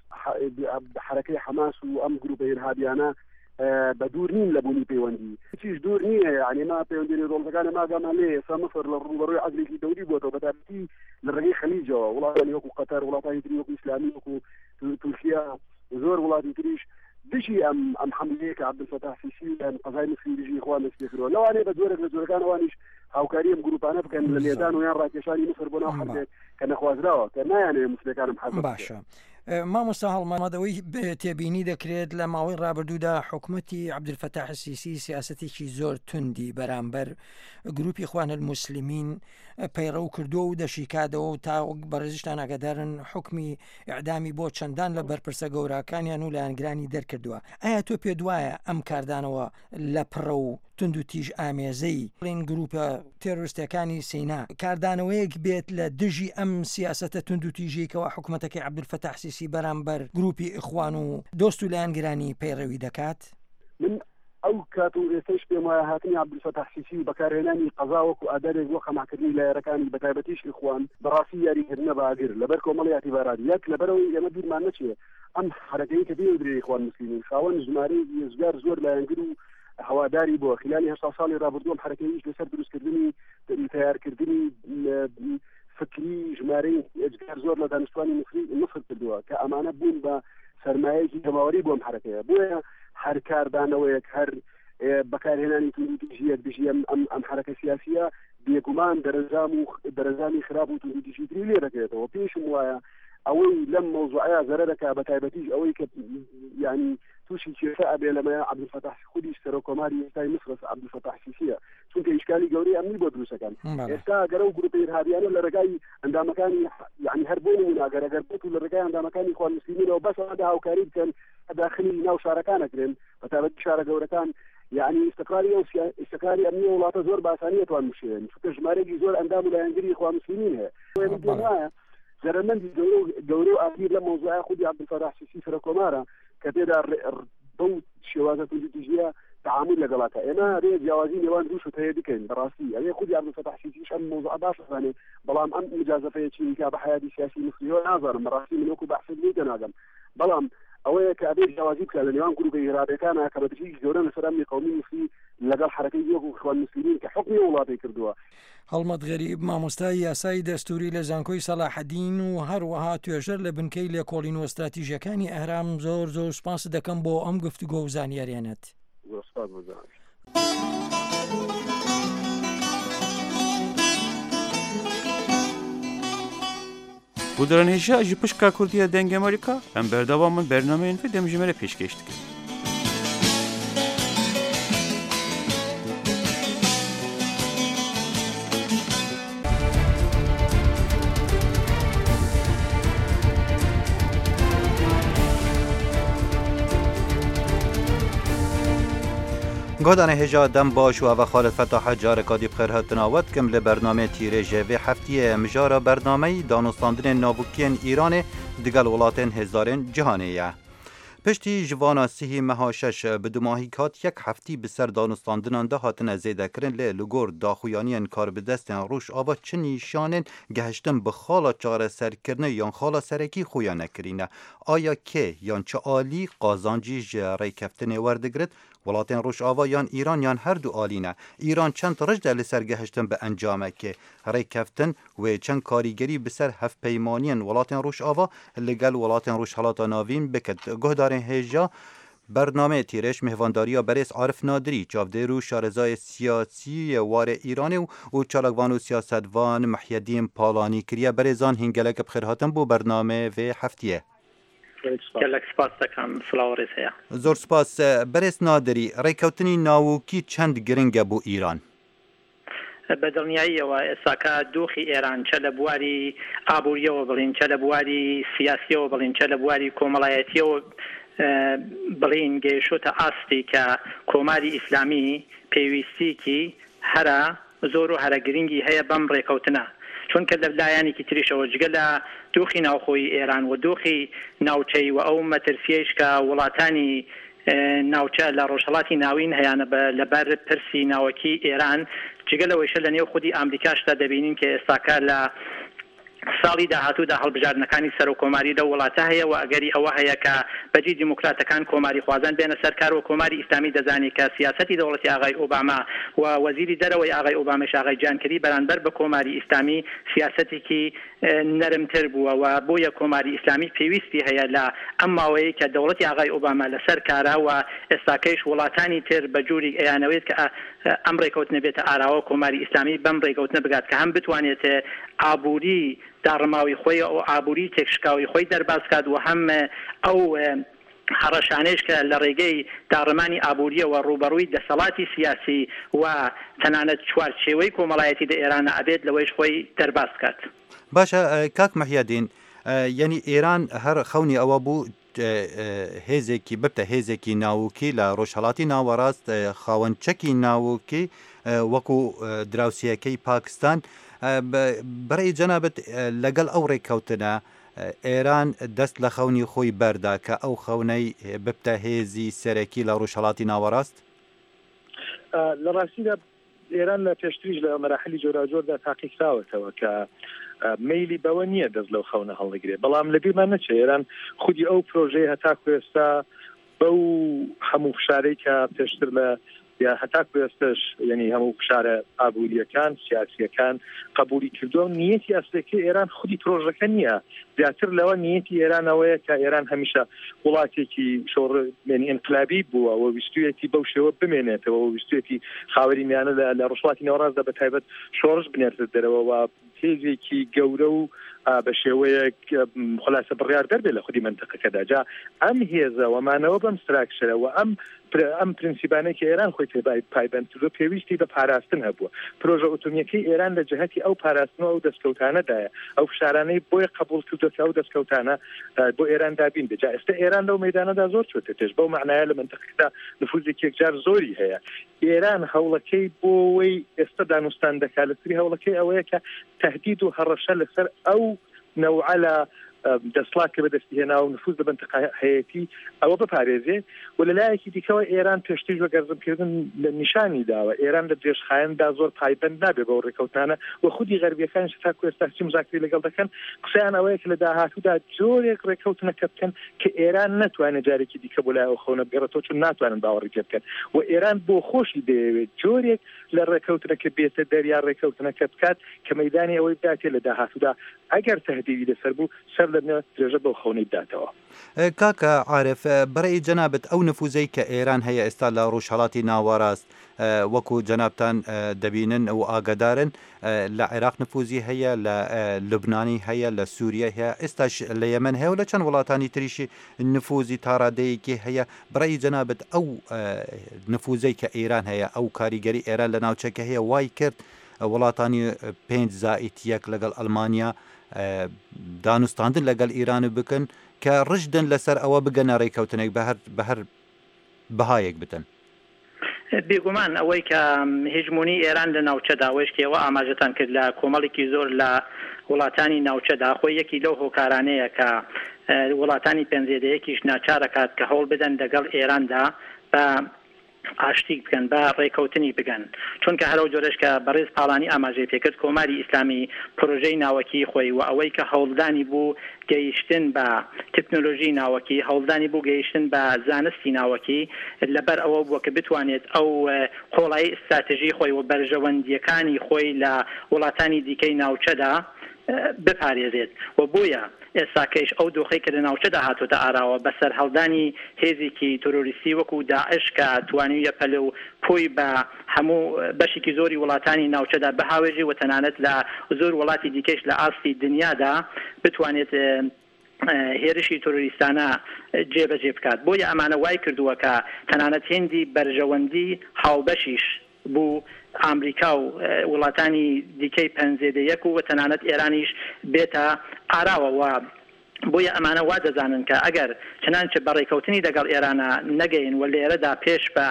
حرەکەی حماس و ئەم گروپە ئێرهابیانە بە دوور نین لە بوونی پەیوەندی هیچیش دوور نییە یعنی ما پەیوەندی ڕۆڵەکانە ماگامان لێ ئێستا مەسەر لە ڕوبەڕۆی عەزلێکی دەوری بووەتەوە بەتابەتی لە ڕێگەی خەلیجەوە وڵاتانی وەکو قەتەر وڵاتانی تری وەکو ئیسلامی وەکو تورکیا زۆر وڵاتی تریش دژی ئەم حملەیە کە عەبدولفەتاح السیسی قەزای مصری دژی ئیخوان دەستپێکردەوە لەوانەیە بە جۆرێک لە جۆرەکان ئەوانیش هاوکاری ئەم گروپانە بکەن لە لێدان و یان ڕاکێشانی مصر بۆ ناو حربێک کە نەخوازراوە کە نایانەوێ مسلەکانم حەزم باشە. مامۆستا هەڵمەدەوەی تێبینی دەکرێت لە ماوەی ڕابردوودا حکوومەتی عەبدولفەتاح السیسی سیاسەتێکی زۆر توندی بەرامبەر گروپی ئیخوان الموسلیمین پەیڕەو کردووە و دەشیکادەوە و تا بەڕێزیشتان ئاگادارن حکمی ئیعدامی بۆ چەندان لە بەرپرسە گەوراکانیان و لایەنگرانی دەرکردووە. ئایا تۆ پێ دوایە ئەم کاردانەوە لە پڕە و تند و تیژ ئامێزەی بڵین گروپە تێرۆریستەکانی سینا کاردانەوەیەک بێت لە دژی ئەم سیاسەتە تند و تیژەیەکەوە حکوومەتەکەی عەبدولفەتاح السیسی بەرامبەر گروپی ئیخوان و دۆست و لایەنگرانی پەیڕەوی دەکات؟ من ئەو کات و ئێستش پێم وایە هاتنی عەبدولفەتاح السیسی و بەکارهێنانی قەزا وەکو ئادارێک بۆ خەماکردنی لایەنەکانی بەتایبەتیش ئیخوان بەڕاستی یاریکردنە بە ئاگر لەبەر کۆمەڵی ئاعتیبارات یەک لەبەرەوەی ئێمە بیرمان نەچێ ئەم حرەکەی کە پێوەدرێ ئیخوان موسلیمین خاوەن ژمارەی ێزگار زۆر لایەنگر و هەواداری بۆ خلالی 8 ساڵی ڕابردووە حرەکەیش لەسەر دروستکردنی تیارکردنی فکری ژمارەی ئێزگار زۆر لە دانیشتوانی مصر کردووە کە ئەمانە بوون بە سەرمایەکی تەواوی بۆ ئەم حرەکەیە بۆیە هەر کاردانەوەیەک هەر بەکارهێنانی توندیژیەک دژی ئەم حرەکە سیاسیە بێگومان دەرەنجامی خراپ و توندیژی تری لێ دەکرێتەوە پێشم وایە ئەوەی لەم مۆزوعەیە زەرە دەکا بەتایبەتیش ئەوەی کە یعنی تووشی کێشە ئەبێ لەمەیە عەبدولفەتاح خودیش سەرۆکۆماری ئێستای مصر عەبدولفەتاح السیسیە چونکە ئیشکالی گەورەی ئەمنی بۆ دروستەکەن ئێستا ئەگەر ئەو گروپە ئیرهابیانە لە ڕێگای ئەندامەکانی یعنی هەر بۆ نمونە ئەگەر بێت و لە ڕێگای ئەندامەکانی ئیخوان موسلیمینەوە بەس ئەوەدا هاوکاری بکەن داخلی ناو شارەکانەکرێن بەتابەتی شارە گەورەکان یعنی استقراری ئەمنی وڵاتە زۆر باسانی ئەتوان بشێن چونکە ژمارەیەکی زۆر ئەندام و لایەنگری ئیخوان موسلیمین هەیە زەرمەندی گەورە و ئاخیر لە مۆزوعە خودی عەبدولفەتاح السیسی سەرۆکۆمارە کە تێدا بەو شێوازە توندیژیە تعامل لەگەڵاتە ئێمە رێ جیاوازی نێوان دوو شت هەیە بکەین بەڕاستی ئەوێ خودی عەبدولفەتاح السیسیش ئەم مۆزوعە باش دەزانێت بەڵام ئەم مجازەفەیەکی کا بە حیاتی سیاسی مصریەوە نازانم بەڕاستی من وەکو بەحث لێ دەناگەم بەڵام ئەوەیە کە ئەبێ جیاوازی بکات لە نێوان گروپە ئیرهابیەکانە کە بەدرێژی گەورە لەسەر ئەمنی قەومی مصری لەگەڵ حرەکەی وەکو ئیخوان موسلیمین کە حکمی وڵاتی کردووە. هەڵمەت غەریب مامۆستای یاسای دەستوری لە زانکۆی سەلاحەدین و هەروەها توێژەر لە بنکەی لێکۆڵین و ئەستراتیژیەکانی ئەهرام زۆر سپاس دەکەم بۆ ئەم گفتوگۆ و زانیاریانەت. گودران هێژا ji pişka Kurdiya dengê Amerîka em berdava min bernameyên vê dem ji me re pêşkêş dikin. گودان هجا دم باش و او خالد فتاح جارکادی بخیر هاتناوت کم لبرنامه تیره جوی هفتی مجارا برنامه دانستاندن نابوکین ایران دیگل ولاتن هزارین جهانیه. پشتی جوانا سیهی مهاشش بدماهی کات یک هفتی بسر دانستاندنان ده هاتن زیده کرن لگور داخویانین کار بدستن روش آوا چه نیشانن گهشتن بخالا چاره سر کرنه یا خالا سرکی خویا نکرینه. آیا که یا چه آلی قازانجی جره کفتن وردگرد ولاتن روش آوا یان ایران یان هر دو آلینه. ایران چند رج در لسر گهشتن به انجامه که ره کفتن و چند کاریگری بسر هف پیمانین ولاتن روش آوا لگل ولاتن روش حالاتا ناوین بکد. گهدار هجا برنامه تیرش مهوانداری برس عارف نادری چاوده رو شارزای سیاسی وار ایرانی و چالکوان و سیاستوان محیدین پالانی کریه برزان هنگلک بخیر هاتن بو برنامه و هفتیه. گەلک سپاس دەکەم فلاوەڕێز هەیە. زۆر سپاس بەرز نادری ڕێککەوتنی ناوکی چەند گرنگە بۆ ئیران. بە دڵنیاییەوە ئێستاکە دۆخی ئێران چە لە بواری ئابوووریەوە بڵین چە لە بواری سیاسیەوە بڵین چە لە بواری کۆمەڵایەتیەوە بڵین گەیشتە ئاستی کە کۆماری ئیسلامی پێویستیکی هەرە زۆر و هەرە گرنگی هەیە بەم ڕێککەوتنە. چونکە لە لایەنێکی تریشەوە جگە لە دۆخی ناوخۆی ئێران و دۆخی ناوچەی و ئەو مەترسیەش کە وڵاتانی ناوچە لە ڕۆژهەڵاتی ناوین هەیەە لەبەر پرسی ناوەکی ئێران جگە لەوەیشە لە نێو خودی ئامریکاشدا دەبینین کە ئێستاکە لە ساڵی داهاتوودا هەڵبژاردنەکانی سەر و کۆماری لە وڵاتە هەیە و ئەگەری ئەوە هەیە کە بەجی دیموکراتەکان کۆماری خوازان بێنە سەرکار و کۆماری ئیسلامی دەزانێت کە سیاسەتی دەوڵەتی ئاغای ئۆباما و وەزیری دەرەوەی ئاغای ئۆبامەش ئاغای جانکری بەرامبەر بە کۆماری ئیسلامی سیاسەتێکی نەرمتر بووە و بۆیە کۆماری ئیسلامی پێویستی هەیە لە ئەم ماوەیە کە دەوڵەتی ئاغای ئۆباما لەسەر کارا و ئێستاکەیش وڵاتانی تر بە جووری ئەیانەوێت کە ئەم ڕێکەوتنە بێتە ئاراوە کۆماری ئیسلامی بەم ڕێکەوتنە بگات کە هەم بتوانێت ئابووری داڕماوی خۆی ئەو ئابووری تێکشکاوی خۆی دەرباسکات و هەم ئەو هەڕەشانەیەش کە لە ڕێگەی داڕمانی ئابووریەوە ڕوبەڕووی دەسەڵاتی سیاسی و تەنانەت چوارچێوەی کۆمەڵایەتی لە ئێرانە ئەبێت لەوەیش خۆی دەرباسکات. باشە کاک مەحیەدین یعنی ئێران هەر خەونی ئەوە بوو هێزێکی ببتە هێزێکی ناوکی لە ڕۆژهەڵاتی ناوەڕاست خاوەنچەکی ناوکی وەکو دراوسیەکەی پاکستان بەڕێی جەنابەت لەگەڵ ئەو ڕێککەوتنە ئێران دەست لە خەونی خۆی بەردا کە ئەو خەونەی ببتە هێزی سەرەکی لە ڕۆژهەڵاتی ناوەڕاست لە ڕاستیدا ئێران لە پێشتریش لە مەراحلی جۆراجۆردا تاقیکراوەتەوە کە میلی بەوە نییە دەست لەو خەونە هەڵدەگرێت بەڵام لەبیرمان نەچێت ئێران خودی ئەو پرۆژەی هەتاکو ئێستا بەو هەموو فشارەی کە پێشتر لە یا هەتاکو ئێستش یعنی هەموو فشارە ئابووریەکان سیاسیەکان قبولی کردو نیەتی ئەسلەکەی ئێران خودی پرۆژەکە نییە زیاتر لەوە نیەتی ئێرانەوەیە کە ئێران هەمیشە وڵاتێکی شۆڕمێنی ئینقلابی بووە و ویستویەتی بەو شێوە بمێنێتەوە و ویستویەتی خاوەری میانە لە ڕۆژهەڵاتی ناوەڕاستدا بە تایبەت شۆڕش بنێتە دەرەوە و هێزێکی گەورە و بە شێوەیەک خلاصە بڕیار دەربێت لە خودی منتەقەکەدا جا ئەم هێزە وەمانەوە بەم ستراکشەرەوە ئەم پرینسیبانەی کە ئێران خۆی تێبای پایبەندکردو پێویستی بە پاراستن هەبووە پرۆژە ئۆتۆمیەکەی ئێران لە جەهەتی ئەو پاراستنەوە و دەستکەوتانەدایە ئەو فشارانەی بۆی قبول کردوکە ئەو دەستکەوتانە بۆ ئێران دابین بجا ئێستا ئێران لەو مەیدانەدا زۆر چۆتە تێش بەو معنایە لە منتەقەکەدا نفوذێکی یەکجار زۆری هەیە ئێران هەوڵەکەی بۆی ئێستا دانوستان دەکات لەسەری هەوڵەکەی ئەوەیە کە تهدید و هەڕەشە لەسەر ئەو نەوعە لە دەسڵات کە بەدەستی هێنا و نفوذ لە منتەقە هەیەتی ئەوە بپارێزێ و لەلایەکی دیکەوە ئێران پێشتر وەگەرزمکردن لە نیشانی داوە ئێران لە درێژخایەندا زۆر پایبەند نابێت بەو ڕێکەوتانە و خودی غەربیەکانش تاکو ئێستا چی مزاکرەی لەگەڵ دەکەن قسەیان ئەوەیە کە لە داهاتوودا جۆرێک ڕێکەوتنەکە بکەن کە ئێران ناتوانێت جارێکی دیکە بۆ لای ئەو خەونە بگەڕێتەوە چون ناتوانن باوەڕی پێ بکەن و ئێران بۆ خۆشی دەیەوێت جۆرێک لە ڕێکەوتنەکە بێتە دەریا ڕێکەوتنەکە بکات کە مەیدانی ئەوەی بداتێت لە داهاتوودا ئەگەر تهدیدی لەسەر بوو سەر لەسەر لەنێ درێژە بەو خەونەی بداتەوە. کاکە عارف بەڕێی جەنابەت ئەو نفوزەی کە ئێران هەیە ئێستا لە ڕۆژهەڵاتی ناوەڕاست وەکو جەنابتان دەبینن و ئاگدارن لە عێراق نفوزی هەیە لە لوبنانی هەیە لە سووریا هەیە ئێستاش لە یەمەن هەیە و لە چەند وڵاتانی تریشی نفوزی تاڕادەیەکی هەیە بەڕێی جەنابەت ئەو نفوزەی کە ئێران هەیە ئەو کاریگەری ئێران لە ناوچەکە هەیە وای کرد وڵاتانی 5+1 لەگەڵ ئەلمانیا دانوستاندن لەگەڵ ئیران بکەن کە ڕژدن لەسەر ئەوە بگەنە ڕێککەوتنێک بە هەر بەهایەک بتن. بێگومان ئەوەی کە هێژمونی ئێران لە ناوچەداوەشتەوە ئاماژەتان کرد لە کۆمەڵێکی زۆر لە وڵاتانی ناوچەدا خۆی یەکی لەو هۆکارانەیە کە وڵاتانی پەنجێدەیەکیش ناچارەکات کە هەوڵ بدەن لەگەڵ ئێراندا بە ئاشتی بکەن بە ڕێککەوتنی بگەن چونکە هەرو جۆرەش کە بەڕێز پاڵانی ئاماژەی پێکرد کۆماری ئیسلامی پرۆژەی ناوەکی خۆی و ئەوەی کە هەوڵدانی بوو گەیشتن بە تکنۆلۆژی ناوەکی هەوڵدانی بوو گەیشتن بە زانستی ناوەکی لەبەر ئەوە بووە کە بتوانێت ئەو قۆڵایی استراتژی خۆی و بەرژەوەندیەکانی خۆی لە وڵاتانی دیکەی ناوچەدا بپارێزێت و بۆیە ئێستاکەش ئەو دۆخەی کە لە ناوچەدا هاتوۆتە ئاراوە بەسەر هەڵدانی هێزێکی تۆرۆریستی وەکو داعش کە توانویە پەلە و پۆی بە هەموو بەشێکی زۆری وڵاتانی ناوچەدا بەهاوێژی و تەنانەت لە زۆر وڵاتی دیکەش لە ئاستی دنیادا بتوانێت هێرشی تۆرۆریستانە جێبەجێ بکات بۆیە ئەمانە وای کردووە کە تەنانەت هێندی بەرژەوەندی هاوبەشیش بوو ئامریکا و وڵاتانی دیکەی پەنجێدەیەک و تەنانەت ئێرانیش بێتە ئاراوەوە بۆیە ئەمانە وا دەزانن کە ئەگەر چنانچە بەڕێکەوتنی لەگەڵ ئێرانە نەگەین و لێرەدا پێش بە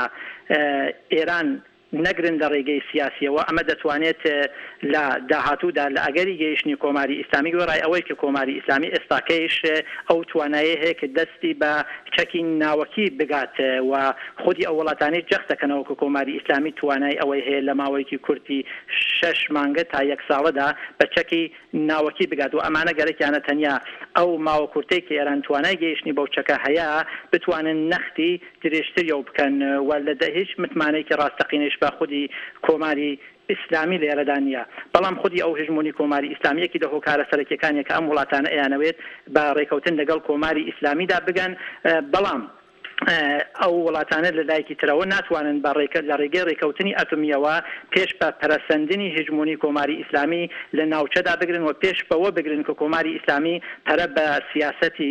ئێران نەگرن لە ڕێگەی سیاسیەوە ئەمە دەتوانێت لە داهاتوودا لە ئەگەری گەیشتنی کۆماری ئیسلامی گۆڕای ئەوەی کە کۆماری ئیسلامی ئێستاکەیش ئەو توانایە هەیە کە دەستی بە چەکی ناوەکی بگات و خودی ئەو وڵاتانی جەختەکەنەوە کە کۆماری ئیسلامی توانای ئەوەی هەیە لە ماوەیەکی کورتی 6 مانگە تا 1 ساڵەدا بە چەکی ناوەکی بگات و ئەمانە گەرەکیانە تەنیا ئەو ماوە کورتەی کە ئێران توانای گەیشتنی بەو چەکە هەیە بتوانن نەختی درێژتریەوە بکەن و لە هیچ متمانەیەکی ڕاستەقینەش بە خودی کۆماری ئیسلامی لێرەدا نیە بەڵام خودی ئەو هژمونی کۆماری ئیسلامیەکی لە هۆکارە سەرەکیەکانی کە ئەم وڵاتانە ئەیانەوێت بە ڕێکەوتن لەگەڵ کۆماری ئیسلامیدا بگەن بەڵام ئەو وڵاتانە لە لایەکی ترەوە ناتوانن بە لە ڕێگەی ڕێکەوتنی ئەتۆمیەوە پێش بە پەرەسەندنی هژمونی کۆماری ئیسلامی لە ناوچەدا بگرن و پێش بەوە بگرن کە کۆماری ئیسلامی پەرە بە سیاسەتی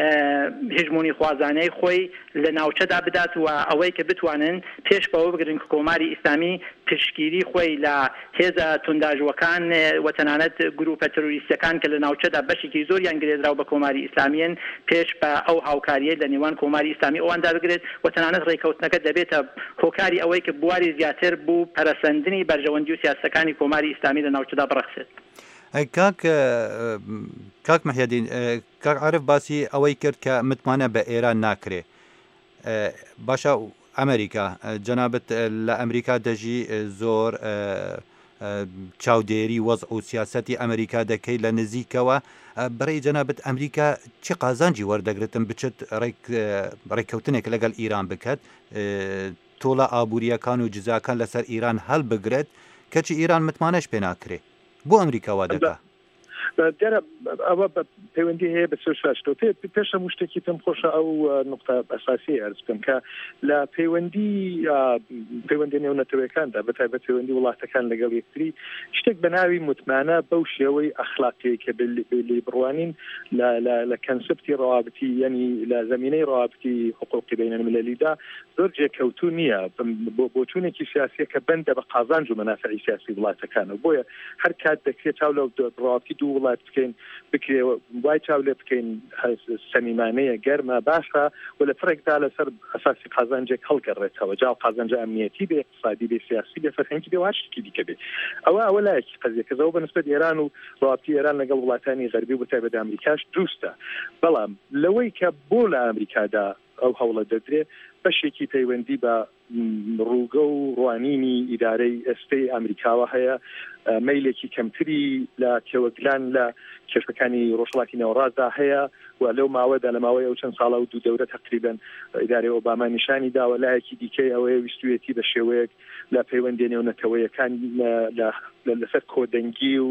هژمونی خوازانەی خۆی لە ناوچەدا بدات و ئەوەی کە بتوانن پێش بەوە بگرن کە کۆماری ئیسلامی پشگیری خۆی لە هێزە تونداژوەکان و تەنانەت گروپە تروریستەکان کە لە ناوچەدا بەشێکی زۆریان گرێدراو بە کۆماری ئیسلامیین پێش بە ئەو هاوکاریە لە نێوان کۆماری ئیسلامی ئەواندا بگرێت و تەنانەت ڕێکەوتنەکە دەبێتە هۆکاری ئەوەی کە بواری زیاتر بوو پەرەسەندنی بەرژەوەندی و سیاسەکانی کۆماری ئیسلامی لە ناوچەدا بڕەخسێت. کاک مەحیەدین کاک عارف باسی ئەوەی کرد کە متمانە بە ئێران ناکرێ باشە ئەمریکا جەنابەت لە ئەمریکا دەژی زۆر چاودێری وەزع و سیاسەتی ئەمریکا دەکەی لە نزیکەوە بەڕێی جەنابەت ئەمریکا چی قازانجی وەردەگرتن بچێت ڕێککەوتنێک لەگەڵ ئیران بکات تۆڵە ئابوووریەکان و جزاکان لەسەر ئیران هەڵ بگرێت کەچی ئیران متمانەش پێ ناکرێ بۆ ئەمریکا وا دەکا دیارە ئەوە پەیوەندی هەیە بە سۆشاشتۆ پێش هەموو شتێکی پێم خۆشە ئەو نقطە ئەساسی ئەرز بکەم کە لە پەیوەندی نێونەتەوەیەکاندا بەتایبەت پەیوەندی وڵاتەکان لەگەڵ یەکتری شتێک بە ناوی متمانە بەو شێوەی ئەخلاقی کە بێ بڕوانین لە کەنسپتی ڕوابتی یعنی لە زمینەی ڕوابتی حقوقی بینەلملەلیدا زۆر جێکەوتوو نییە بۆ چوونێکی سیاسیە کە بەندە بە قازانج و مەنافعی سیاسی وڵاتەکانەوە بۆیە هەر کات دەکرێت چاو لەو ڕوابتی دوو وڵات بکەین بکرێ وای چاو لێ بکەین سەمیمانەیە گەرمە باشە و لە فرێکدا لەسەر ئەساسی قازانجێک هەڵگەڕێتەوە جاو قازانج ئەمنیەتی بێ اقتصادی بێ سیاسی بێ فەرهەنگی بێ واشتێکی دیکە بێ ئەوە لایەکی قەزیەکەزەوە بەنسبەت ئێران و ڕوابتی ئێران لەگەڵ وڵاتانی غەربی و بەتایبەت ئەمریکاش دروستە بەڵام لەوەی کە بۆ لە ئەمریکادا ئەو هەوڵە دەدرێت بەشێکی پەیوەندی بە ڕووگە و ڕوانینی ئیدارەی ئێستای ئەمریکاوە هەیە مەیلێکی کەمتری لە تێوەگلان لە کێشەکانی ڕۆژهەڵاتی نێوەڕاستدا هەیە و لەو ماوەدا لە ماوەی ئەو چەند ساڵە و دوو دەورە تقریبا ئیدارەی ئۆباما نیشانی داوە لایەکی دیکەی ئەوەیە ویستویەتی بە شێوەیەک لە پەیوەندی نێونەتەوەیەکان لەسەر کۆدەنگی و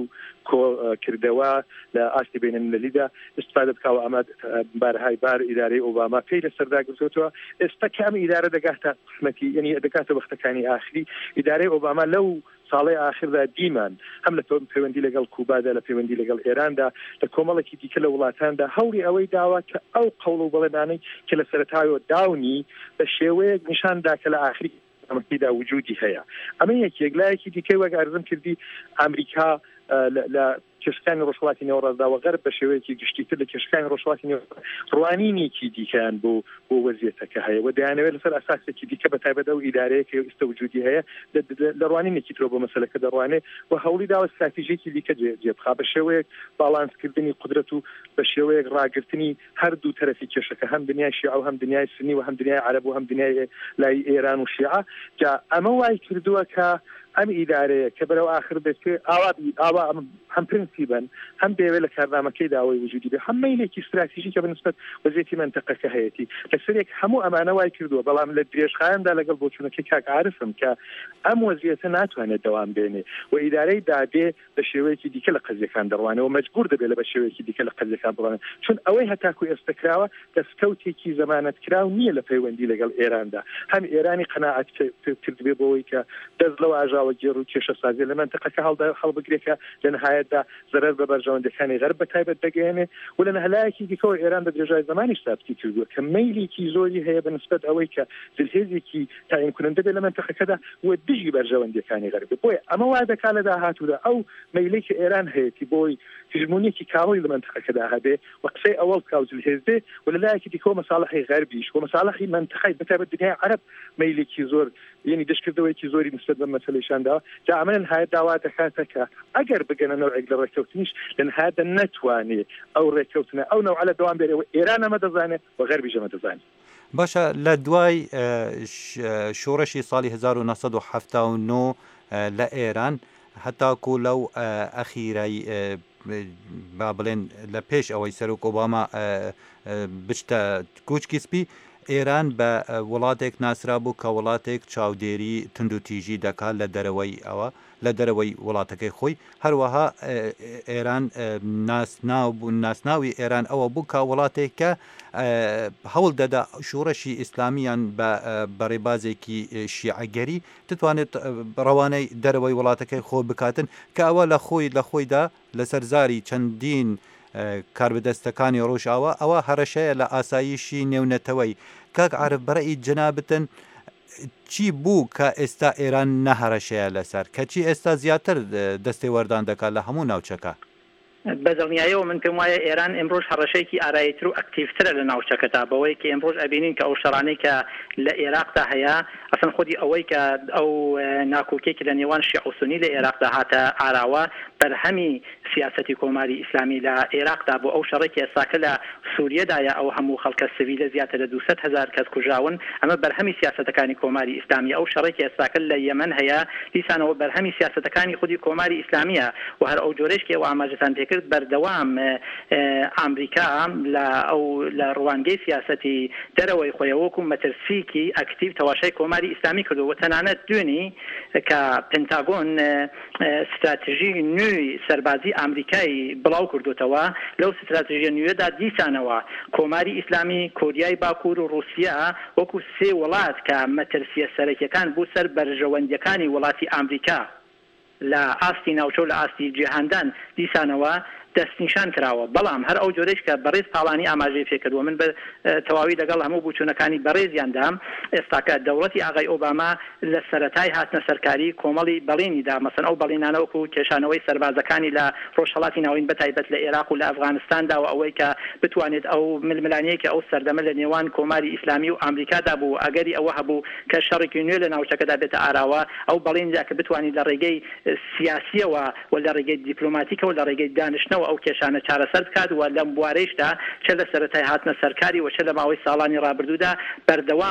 کۆکردەوە لە ئاستی بینەلملەلیدا استفادە بکەوە ئەمە بارهای بار ئیدارەی ئۆباما پێی لەسەردا گرتووەتەوە ئێستا کام ئیدارە دەگاتە قسمەتی یعنی دەگاتە وەختەکانی ئاخری ئیدارەی ئۆباما لەو ساڵی ئاخردا دیمان هەم لە پەیوەندی لەگەڵ کوبادا لە پەیوەندی لەگەڵ ئێراندا لە کۆمەڵێکی دیکە لە وڵاتاندا هەوری ئەوەی داوا کە ئەو قەوڵ و بەڵێنانەی کە لە سەرەتایەوە داونی بە شێوەیەک نیشاندا کە لە ئاخری ئەمەکیدا وجودی هەیە ئەمە یەکێک لایەکی دیکەی وەک ئارزم کردی ئەمریکا لە کێشەکانی ڕۆژهەڵاتی نێوەڕاستدا و غەرب بە شێوەیەکی گشتیتر لە کێشەکانی ڕۆژهەڵاتی نێوەڕاست ڕوانینێکی دیکەیان بۆ وەزیەتەکە هەیە و دەیانەوێت لەسەر ئاساسێکی دیکە بە تایبەت ئەو ئیدارەیە کە ئێستا وجودی هەیە لە ڕوانینێکی ترۆ بۆ مەسەلەکە دەڕوانێت و هەوڵی داوە استراتیژیەکی دیکە جێبخا بە شێوەیەک باڵانسکردنی قودرەت و بە شێوەیەک ڕاگررتنی هەردوو تەرەفی کێشەکە هەم دنیای شیعە و هەم دنیای سنی و هەم دنیای عەرەب و هەم دنیای لای ئێران و شیعە جا ئەمە وای کردووە کە ئەم ئیدارەیە کە بەرەو آخر بێت ئاوا هەم پرنسیبن هەم دەیەوێت لە کارنامەکەی داوای وجودی بێ هەم مەیلێکی استراتیژیکە بەنسبەت وەزیەتی منتەقەکە هەیەتی لەسەرێک هەموو ئەمانە وای کردووە بەڵام لە درێژخایاندا لەگەڵ بۆچوونەکەی کاک عارفم کە ئەم وەزیەتە ناتوانێت دەوام بێنێ و ئیدارەی دادێ بە شێوەیەکی دیکە لە قەزیەکان دەڕوانەوە مەجبور دەبێت لە بە شێوەیەکی دیکە لە قەزیەکان بڕوانێت چون ئەوەی هەتاکو ئێستا کراوە دەستکەوتێکی زەمانەت کراو نییە لە پەیوەندی لەگەڵ ئێراندا هەم ئێرانی قەناعەت کرد بێ بۆەوەی کە دەست لەو ئاژاوە گێڕ و کێشە سازی لە منتەقەکە هەڵبگرێکە لە نهایەتدا زەرەر بە بەرژەوەندەکانی غەرب بە تایبەت دەگەێنێ و لە نەهەلایەکی دیکەەوە ئێران بە درێژای زمانی سابتی کردووە کە مەیلێکی زۆری هەیە بەنسبەت ئەوەی کە جلهێزێکی تعیین کننده بێت لە منتەقەکەدا و دژی بەرژەوەندەکانی غەرب بۆیە ئەمە وا دەکات لە داهاتوودا ئەو مەیلەی کە ئێران هەیەی بۆی هژمونیەکی کاوەی لە منتەقەکەدا هەبێ و قسەی ئەوڵ بکاو جلهێز بێ و لەلایەکی دیکەوە مەساڵحی غەربیش و مەساڵحی منتەقەی بەتایبەت دنیای عەرەب مەیلێکی زۆر یعنی دەستکردەوەیکی زۆری نسبەت بە مەسەلەیشاندا جا ئەمە لە نهایەت داوا دەکاتە کە ئەگەر بگەنە نەوعێک لە ڕێککەوتنیش لە نهایەتدا نەتوانێت ئەو ڕێککەوتنە ئەو نەوعە لە دەوام بێرەوە ئێران ئەمە دەزانێت و غەربیش ئەمە دەزانێت باشە لە دوای شۆڕشی ساڵی 1970 لە ئێران هەتاکو لەو ئەخیرەی با بڵێن لە پێش ئەوەی سەرۆک ئۆباما بچتە کوچکی سپی ئێران بە وڵاتێک ناسرا بوو کە وڵاتێک چاودێری تند و تیژی دەکات لە دەرەوەی ئەوە لە دەرەوەی وڵاتەکەی خۆی هەروەها ئێران ناسناوی ئێران ئەوە بوو کە وڵاتێک کە هەوڵ دەدا شوڕەشی ئیسلامیان بە بەڕێبازێکی شیعەگەری دەتوانێت ڕەوانەی دەرەوەی وڵاتەکەی خۆ بکاتن کە ئەوە لە خۆیدا لەسەر زاری چەندین کاربدەستەکانی ڕۆژاوە ئەوە هەرەشەیە لە ئاساییشی نێونەتەوەی کاک عارف بەڕێی جەنابەتن چی بوو کە ئێستا ئێران نەهەرەشەیە لەسەر کەچی ئێستا زیاتر دەستی وەردان دەکات لە هەموو ناوچەکە بەدڵنیایەوە من پێم وایە ئێران ئەمڕۆژ هەڕەشەیەکی ئاراییتر و ئەکتیڤترە لە ناوچەکەدا بەوەی کە ئەمڕۆژ ئەبینین کە ئەو شەڕانەی کە لە عێراقدا هەیە ئەسەن خودی ئەوەی کە ئەو ناکۆکێکی لە نێوان شیع و سونی لە عێراقدا هاتە ئاراوە بەرهەمی سیاسەتی کۆماری ئیسلامی لە عێراقدا بۆ ئەو شەڕێکی ئێستاکە لە سووریەدایە ئەو هەموو خەڵکە سڤیلە زیاتر لە 200,000 کەس کوژاون ئەمە بەرهەمی سیاسەتەکانی کۆماری ئیسلامی ئەو شەڕێکی ئێستاکە لە یەمەن هەیە دیسانەوە بەرهەمی سیاسەتەکانی خودی کۆماری ئیسلامیە و هەر ئەو جۆرەشکی ئەو ئاماژەتان پێکرد بەردەوام ئەمریکا لە ڕوانگەی سیاسەتی دەرەوەی خۆی وەکو مەترسیکی ئەکتیڤ تەواشای کۆماری ئیسلامی کردو و تەنانەت دوێنی کە پنتاگۆن استراتیژی نوێی سەربازی ئەمریکای بڵاو کردوتەوە لەو استراتیژیە نوێدا دیسانەوە کۆماری ئیسلامی کۆریای باکوور و رووسیا وەکو سێ وڵات کە مەترسیە سەرەکیەکان بوو سەر بەرژەوەندیەکانی وڵاتی ئەمریکا لە ئاستی ناوچە و لە ئاستی جیهاندان دیسانەوە دەستنیشان کراوە بەڵام هەر ئەو جۆرەش کە بەڕێز پاڵانی ئاماژەی پێکردووە من بە تەواوی لەگەڵ هەموو بوچوونەکانی بەڕێزیاندام ئێستاکە دەوڵەتی ئاغای ئۆباما لە سەرەتای هاتنە سەرکاری کۆمەڵی بەڵێنیدا مەسەن ئەو بەڵێنانە وەکو کێشانەوەی سەربازەکانی لە ڕۆژهەڵاتی ناوین بەتایبەت لە عێراق و لە ئەفغانستاندا و ئەوەی کە بتوانێت ئەو ململانەیەکی ئەو سەردەمە لە نێوان کۆماری ئیسلامی و ئەمریکادا بوو ئەگەری ئەوە هەبوو کە شەڕێکی نوێ لە ناوچەکەدا بێتە ئاراوە ئەو بەڵێندا کە بتوانێت لە ڕێگەی سیاسیەوە و لە ڕێگەی دیپلۆماتیکەوە لە ڕێگەی دانیشتنەوە ئەو کێشانە سەر بکات و لەم بوارەیشدا چه لە سەرەتای هاتنە سەرکاری و چه لە ماوەی ساڵانی ڕابردوودا بەردەوام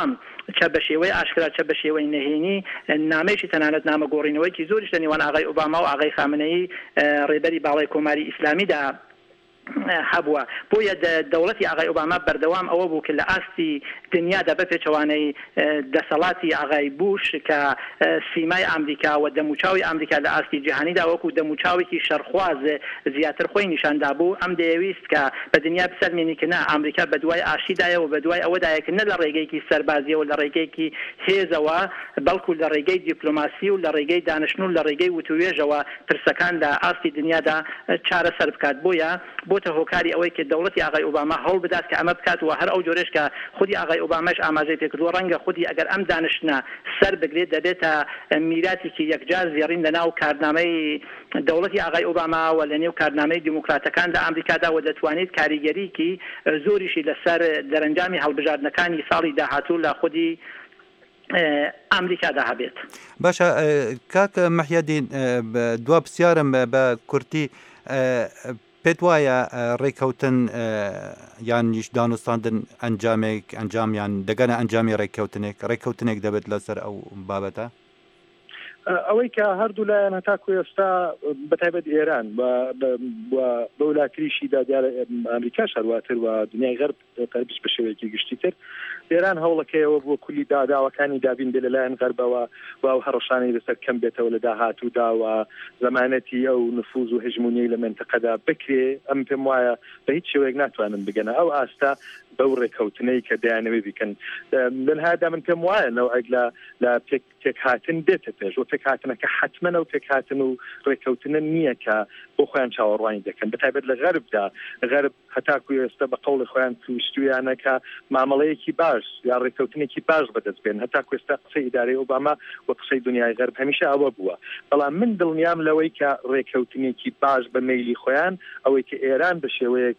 چە بە شێوەی ئاشکرا چە بە شێوەی نەهێنی نامەیەکی تەنانەت نامەگۆڕینەوەیکی زۆریش لە نێوان ئاغای ئۆباما و ئاغای خامنەیی ڕێبەری باڵای کۆماری ئیسلامیدا هەبووە. بۆیە دەوڵەتی ئاغای ئۆباما بەردەوام ئەوە بوو کە لە ئاستی دنیادا بە پێچەوانەی دەسەڵاتی ئاغای بوش کە سیمای ئەمریکا و دەموچاوی ئەمریکا لە ئاستی جیهانیدا وەکو دەموچاوێکی شەرخواز زیاتر خۆی نیشاندا بوو. ئەم دەیەویست کە بە دنیا بسەلمێنی کە نە ئەمریکا بە دوای ئاشتیدایە و بە دوای ئەوەدایە کە نە لە ڕێگەیەکی سەربازیەوە لە ڕێگەیەکی هێزەوە بەڵکو لە ڕێگەی دیپلۆماسی و لە ڕێگەی دانیشتن و لە ڕێگەی وتوێژەوە پرسەکان لە ئاستی دنیادا چارەسەر بکات. بۆتە هۆکاری ئەوەی کە دەوڵەتی ئاغای ئۆباما هەوڵ بدات کە ئەمە بکات و هەر ئەو جۆرەش کە خودی ئاغای ئۆباماش ئاماژەی پێکردووە ڕەنگە خودی ئەگەر ئەم دانیشتنە سەر بگرێت دەبێتە میراتێکی یەکجار زێڕین لەناو کارنامەی دەوڵەتی ئاغای ئۆباما و لە نێو کارنامەی دیموکراتەکان لە ئەمریکادا و دەتوانێت کاریگەریکی زۆریشی لەسەر دەرەنجامی هەڵبژاردنەکانی ساڵی داهاتوو لە خودی ئەمریکادا هەبێت. باشە کاک مەحیەدین دوا پرسیارم بە کورتی پێت وایە ڕێککەوتن یان نیش دانوستاندن ئەنجامیان دەگەنە ئەنجامی ڕێککەوتنێک دەبێت لەسەر ئەو بابەتە؟ ئەوەی کە هەردوو لایەن هەتاکو ئێستا بەتایبەت ئێران بە وڵاتریشی دادیارە ئەمریکا شەرواتر و دنیای غەرب قەربش بە شێوەیەکی گشتی تر ئێران هەوڵەکەیەوە بۆ کولی داواکانی دابین بێ لەلایەن غەربەوە و هەڕەشانەی لەسەر کەم بێتەوە لە داهاتوودا و زەمانەتی ئەو نفوذ و هژمونیی لە منتەقەدا بکرێ. ئەم پێم وایە بە هیچ شێوەیەک ناتوانن بگەنە ئەو ئاستا بەو ڕێککەوتنەی کە دەیانەوێ بیکەن. لەنهایەدا من پێم وایە نەوەک لە پێکهاتن بێتە پێش و پێکهاتنەکە حتممە و پێکهاتن و ڕێککەوتنە نییە کە بۆ خۆیان چاوەڕوانی دەکەن بەتایبەت لە غەربدا غەرب هەتاکو ئێستا بە قەوڵی خۆیان تووشتویانەکە مامەڵەیەکی باش یا ڕێککەوتنێکی باش بەدەست بێن. هەتاکو ئێستا قسەی ئیدارەی ئۆباما و قسەی دنیای غەرب هەمیشە ئەوە بووە. بەڵام من دڵنیام لەوەی کە ڕێککەوتنێکی باش بە مەیلی خۆیان ئەوەی کە ئێران بە شێوەیەک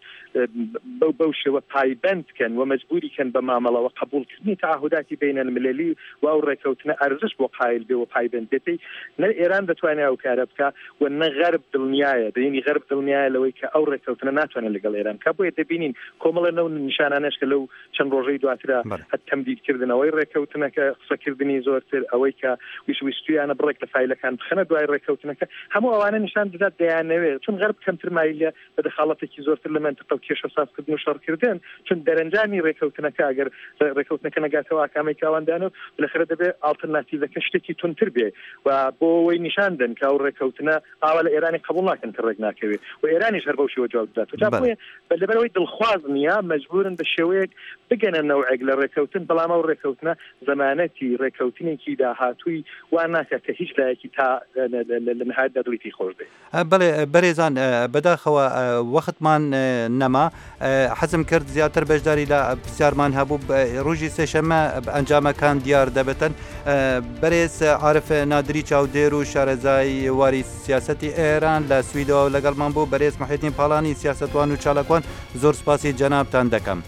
بەو شێوە پایبەند کەن و مەجبوری کەن بە مامەڵەوە قبولکردنی تعهداتی بین المللی و ئەو ڕێککەوتنە ئەرزش بۆ قایل بێ و پایبەند بێتی نە ئێران دەتوانێت ئەو کارە بکە و نە غەرب دڵنیایە دەینی غەرب دڵنیایە لەوەی کە ئەو ڕێککەوتنە ناتوانێت لەگەڵ ئێران کە بۆیە دەبینین کۆمەڵە نەو نیشانانەش کە لەو چەند ڕۆژەی دواترە هەت تەمدیدکردنەوەی ڕێککەوتنەکە قسەکردنی زۆرتر ئەوەی کە ویستویانە بڕێک لە فایلەکان بخەنە دوای ڕێککەوتنەکە هەموو ئەوانە نیشان دەدات دەیانەوێت چون غەرب کەمتر مایلە بە دەخاڵەتێکی زۆرتر لە منتەقە و کێشە سازکردن و شەڕکردن چون دەرەنجامی ڕێککەوتنەکە ئەگەر ڕێککەوتنەکە نەگاتەوە ئاکامی کاوەندانە و لەخرە دەبێت ئالتەرناتیڤەکە شتێکی تونتر بێ و بۆ ئەوەی نیشاندن کە ئەو ڕێککەوتنە ئاوا لە ئێرانی قبول ناکەن کە ڕێک ناکەوێت و ئێرانیش هەر بەو شێوە جواب بدات و جابۆیە لەبەرەوەی دڵخواز نییە مەجبورن بە شێوەیەک بگەنە نەوعێک لە ڕێککەوتن بەڵام ئەو ڕێککەوتنە زەمانەتی ڕێککەوتنێکی داهاتووی وان ناکات کە هیچ لایەکی تا لە نهایەتدا دڵی خۆش بێ. بەڵێ بەرێزان بەداخەوە وەختمان نەما حەزم کرد زیاتر بەشداری لە پرسیارمان هەبوو ڕۆژی سێشەممە ئەنجامەکان دیار دەبێتن. بەرێز عارف نادری چاودێر و شارەزای واری سیاسەتی ئێران لە سویدەوە و لەگەڵمان بوو بەرێز محیدین پاڵانی سیاسەتوان و چالاکوان زۆر سپاسی جەنابتان دەکەم.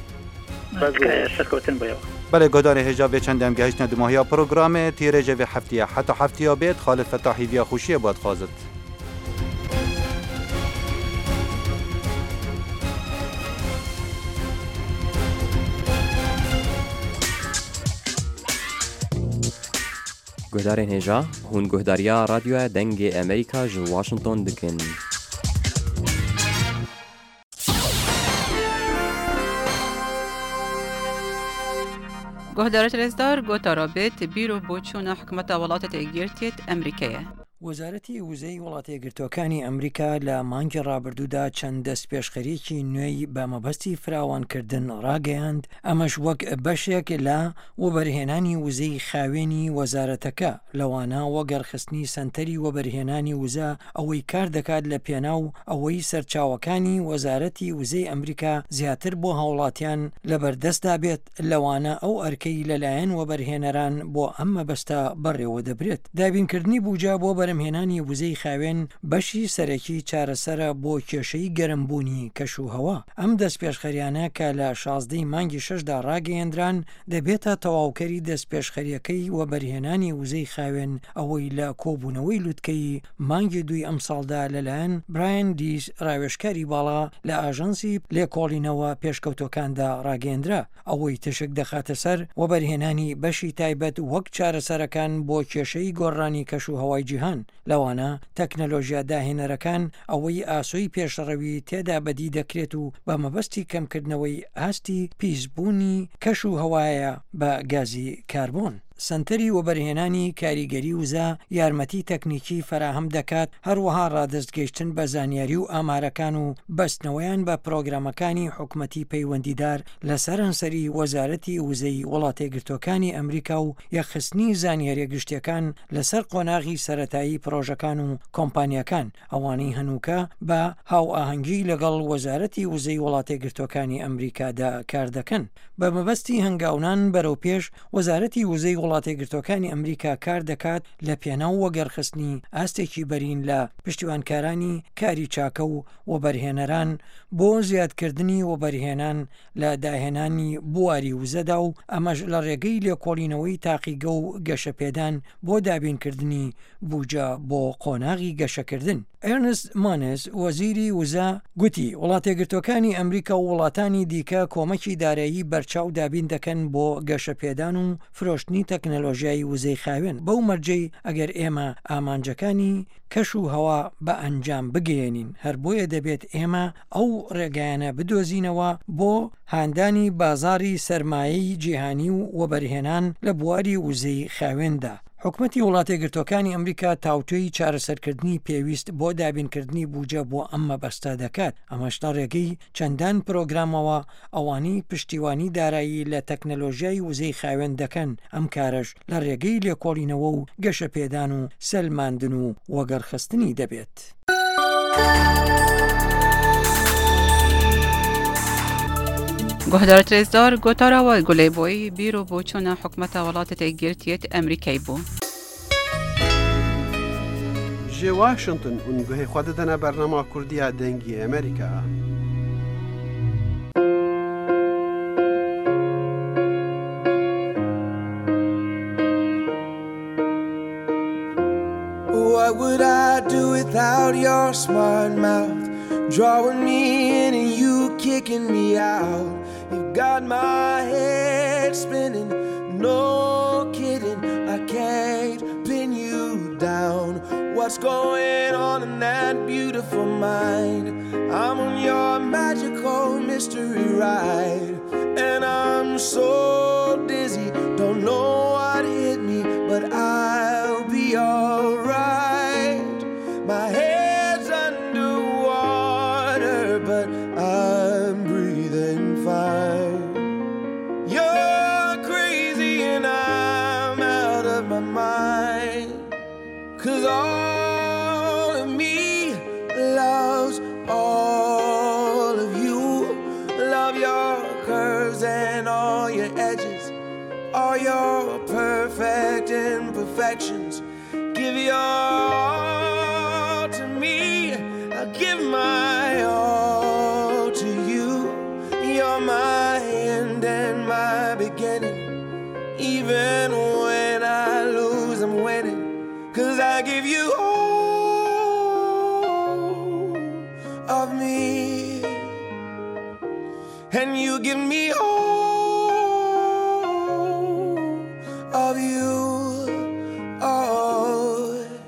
بەڵێ گۆداری هێژا بێ چەندەم گەهشتە دوماهیا پرۆگرامێ تیرێژە بێ هەفتیە حتا هەفتیە بێت خالد فتاحی ویا خوشیە بۆت خوازت. گۆدارên hêja hûn guhdariya radyoya dengê Amerîka ji Washington dikin. گهدارت رزدار گوتا رابط بیرو بۆچوونە حکومەتە وڵاتە تێگیرتێت ئەمریکایە. وەزارەتی وزەی وڵاتە یەکگرتووەکانی ئەمریکا لە مانگی ڕابردوودا چەند دەست پێشخەریەکی نوێی بە مەبەستی فراوانکردن ڕاگەیاند ئەمەش وەک بەشێک لە وەبەرهێنانی وزەی خاوێنی وەزارەتەکە لەوانە وەگەرخستنی سەنتەری وەبەرهێنانی وزە ئەوەی کار دەکات لە پێناو ئەوەی سەرچاوەکانی وەزارەتی وزەی ئەمریکا زیاتر بۆ هاوڵاتیان لەبەردەستدا بێت لەوانە ئەو ئەرکەی لەلایەن وەبەرهێنەران بۆ ئەم مەبەستە بەڕێوە دەبرێت. دابینکردنی بوجا بۆ بەرەمهێنانی وزەی خاوێن بەشی سەرەکی چارەسەرە بۆ کێشەی گەرمبوونی کەشوهەوا. ئەم دەستپێشخەریانە کە لە 16 مانگی 6دا ڕاگەیەندران دەبێتە تەواوکەری دەستپێشخەریەکەی و بەرهێنانی وزەی خاوێن ئەوەی لە کۆبوونەوەی لوتکەی مانگی 2 ئەم ساڵدا لەلایەن براین دیس ڕاوێژکاری باڵا لە ئاژەنسی لێکۆڵینەوە پێشکەوتەکاندا ڕاگەیەندرا. ئەوەی تشک دەخاتە سەر و بەرهێنانی بەشی تایبەت وەک چارەسەرەکان بۆ کێشەی گۆڕانی کەشوهەوای جیهان. لەوانە تەکنەلۆژیا داهێنەرەکان ئەوەی ئاسۆی پێشڕەوی تێدا بەدی دەکرێت و بە مەبەستی کەمکردنەوەی ئاستی پیسبوونی کەشوهەوایە بە گازی کاربۆن. سنتەری وەبەرهێنانی کاریگەری وزە یارمەتی تەکنیکی فراهەم دەکات، هەروەها ڕادستگەیشتن بە زانیاری و ئامارەکان و بەستنەوەیان بە پرۆگرامەکانی حکومەتی پەیوەندیدار لەسەر ئەنسەری وەزارەتی وزەی وڵاتە یەکگرتووەکانی ئەمریکا و یەخستنی زانیاریە گشتیەکان لەسەر قۆناغی سەرەتایی پرۆژەکان و کۆمپانیەکان، ئەوانەی هەنووکە بە هاو ئاهەنگی لەگەڵ وەزارەتی وزەی وڵاتە یەکگرتووەکانی ئەمریکادا کار دەکەن. بە مەبەستی هەنگاونان بەرەو پێش، وەزارەتی وزەی وڵاتە یەکگرتووەکانی ئەمریکا کار دەکات لە پێناو وەگەرخستنی ئاستێکی بەرین لە پشتیوانکارانی کاری چاکە و وەبەرهێنەران بۆ زیادکردنی وەبەرهێنان لە داهێنانی بواری وزەدا و ئەمەش لە ڕێگەی لێکۆڵینەوەی تاقیگە و گەشەپێدان بۆ دابینکردنی بوجە بۆ قۆناغی گەشەکردن. ئێرنست مانس وەزیری وزە گوتی وڵاتە یەکگرتووەکانی ئەمریکا و وڵاتانی دیکە کۆمەکی دارایی بەرچاو دابین دەکەن بۆ گەشەپێدان و فرۆشتنی تەکنەلۆژیای وزەی خاوێن. بەو مەرجەی ئەگەر ئێمە ئامانجەکانی کەش و هەوا بە ئەنجام بگەێنین، هەر بۆیە دەبێت ئێمە ئەو ڕێگایانە بدۆزینەوە بۆ هاندانی بازاری سەرمایەی جیهانی و وەبەرهێنان لە بواری وزەی خاوێندا. حکومەتی وڵاتە یەکگرتووەکانی ئەمریکا تاوتوی چارەسەرکردنی پێویست بۆ دابینکردنی بوجە بۆ ئەم مەبەستە دەکات. ئەمەش لە ڕێگەی چەندان پرۆگرامەوە ئەوانی پشتیوانی دارایی لە تەکنەلۆژیای وزەی خاوێن دەکەن. ئەم کارش لە ڕێگەی لێکۆڵینەوە و گەشەپێدان و سەلماندن و وەگەرخستنی دەبێت. گۆهدار ترێزدار گۆتاراوە گولەی بۆی بیرۆ بۆ چۆنە حکومەتە وڵاتە یەکگرتوویەت ئەمریکای بوو. جێ واشنگتن اونگوهی خوا دەدەنە بەرنامە کوردیە دەنگی ئەمریکا. What would I do without your smart mouth? Drawing me in and you kicking me out. You've got my head spinning, no kidding. I can't pin you down. What's going on in that beautiful mind? I'm on your magical mystery ride, and I'm so dizzy, don't know what hit me, but I'll be alright. My head's underwater, but I'm breathing fine. You're crazy and I'm out of my mind, 'cause all of me loves all of you. Love your curves and all your edges, all your perfect imperfections. Give your all to me, I'll give my all to you. You're my end and my beginning. Even when I lose, I'm winning, 'cause I give you all of me, and you give me all of you. Oh,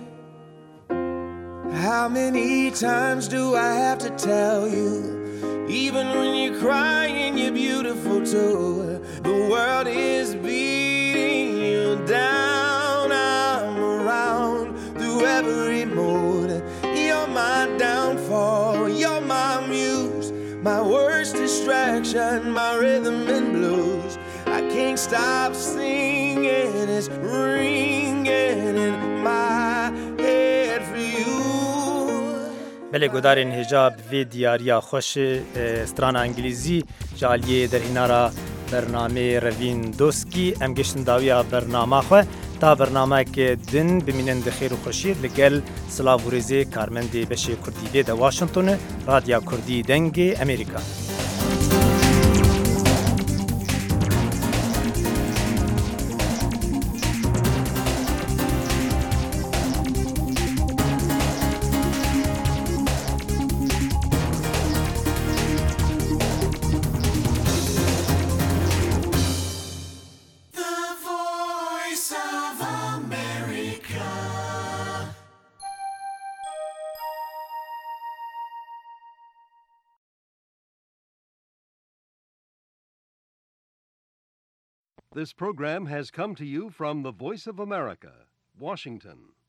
how many times do I have to tell you? Even when you're crying, you're beautiful too. The world is beating you down. I'm around through every mood. You're my downfall, you're my muse, my worst distraction, my rhythm and blues. I can't stop singing, it's ringing in my head for you. بله گودارین هجاب وی دیاریا خوش استران انگلیزی جالیه در هنارا برنامه روین دوسکی ام گشتن داویا برنامه خو تا برنامه‌ک دن بمینن بخیر و خوشی لگل سلاو و رزه کارمند بشه کردی به د واشنگتن رادیو کردی دنگ امریکا. This program has come to you from the Voice of America, Washington.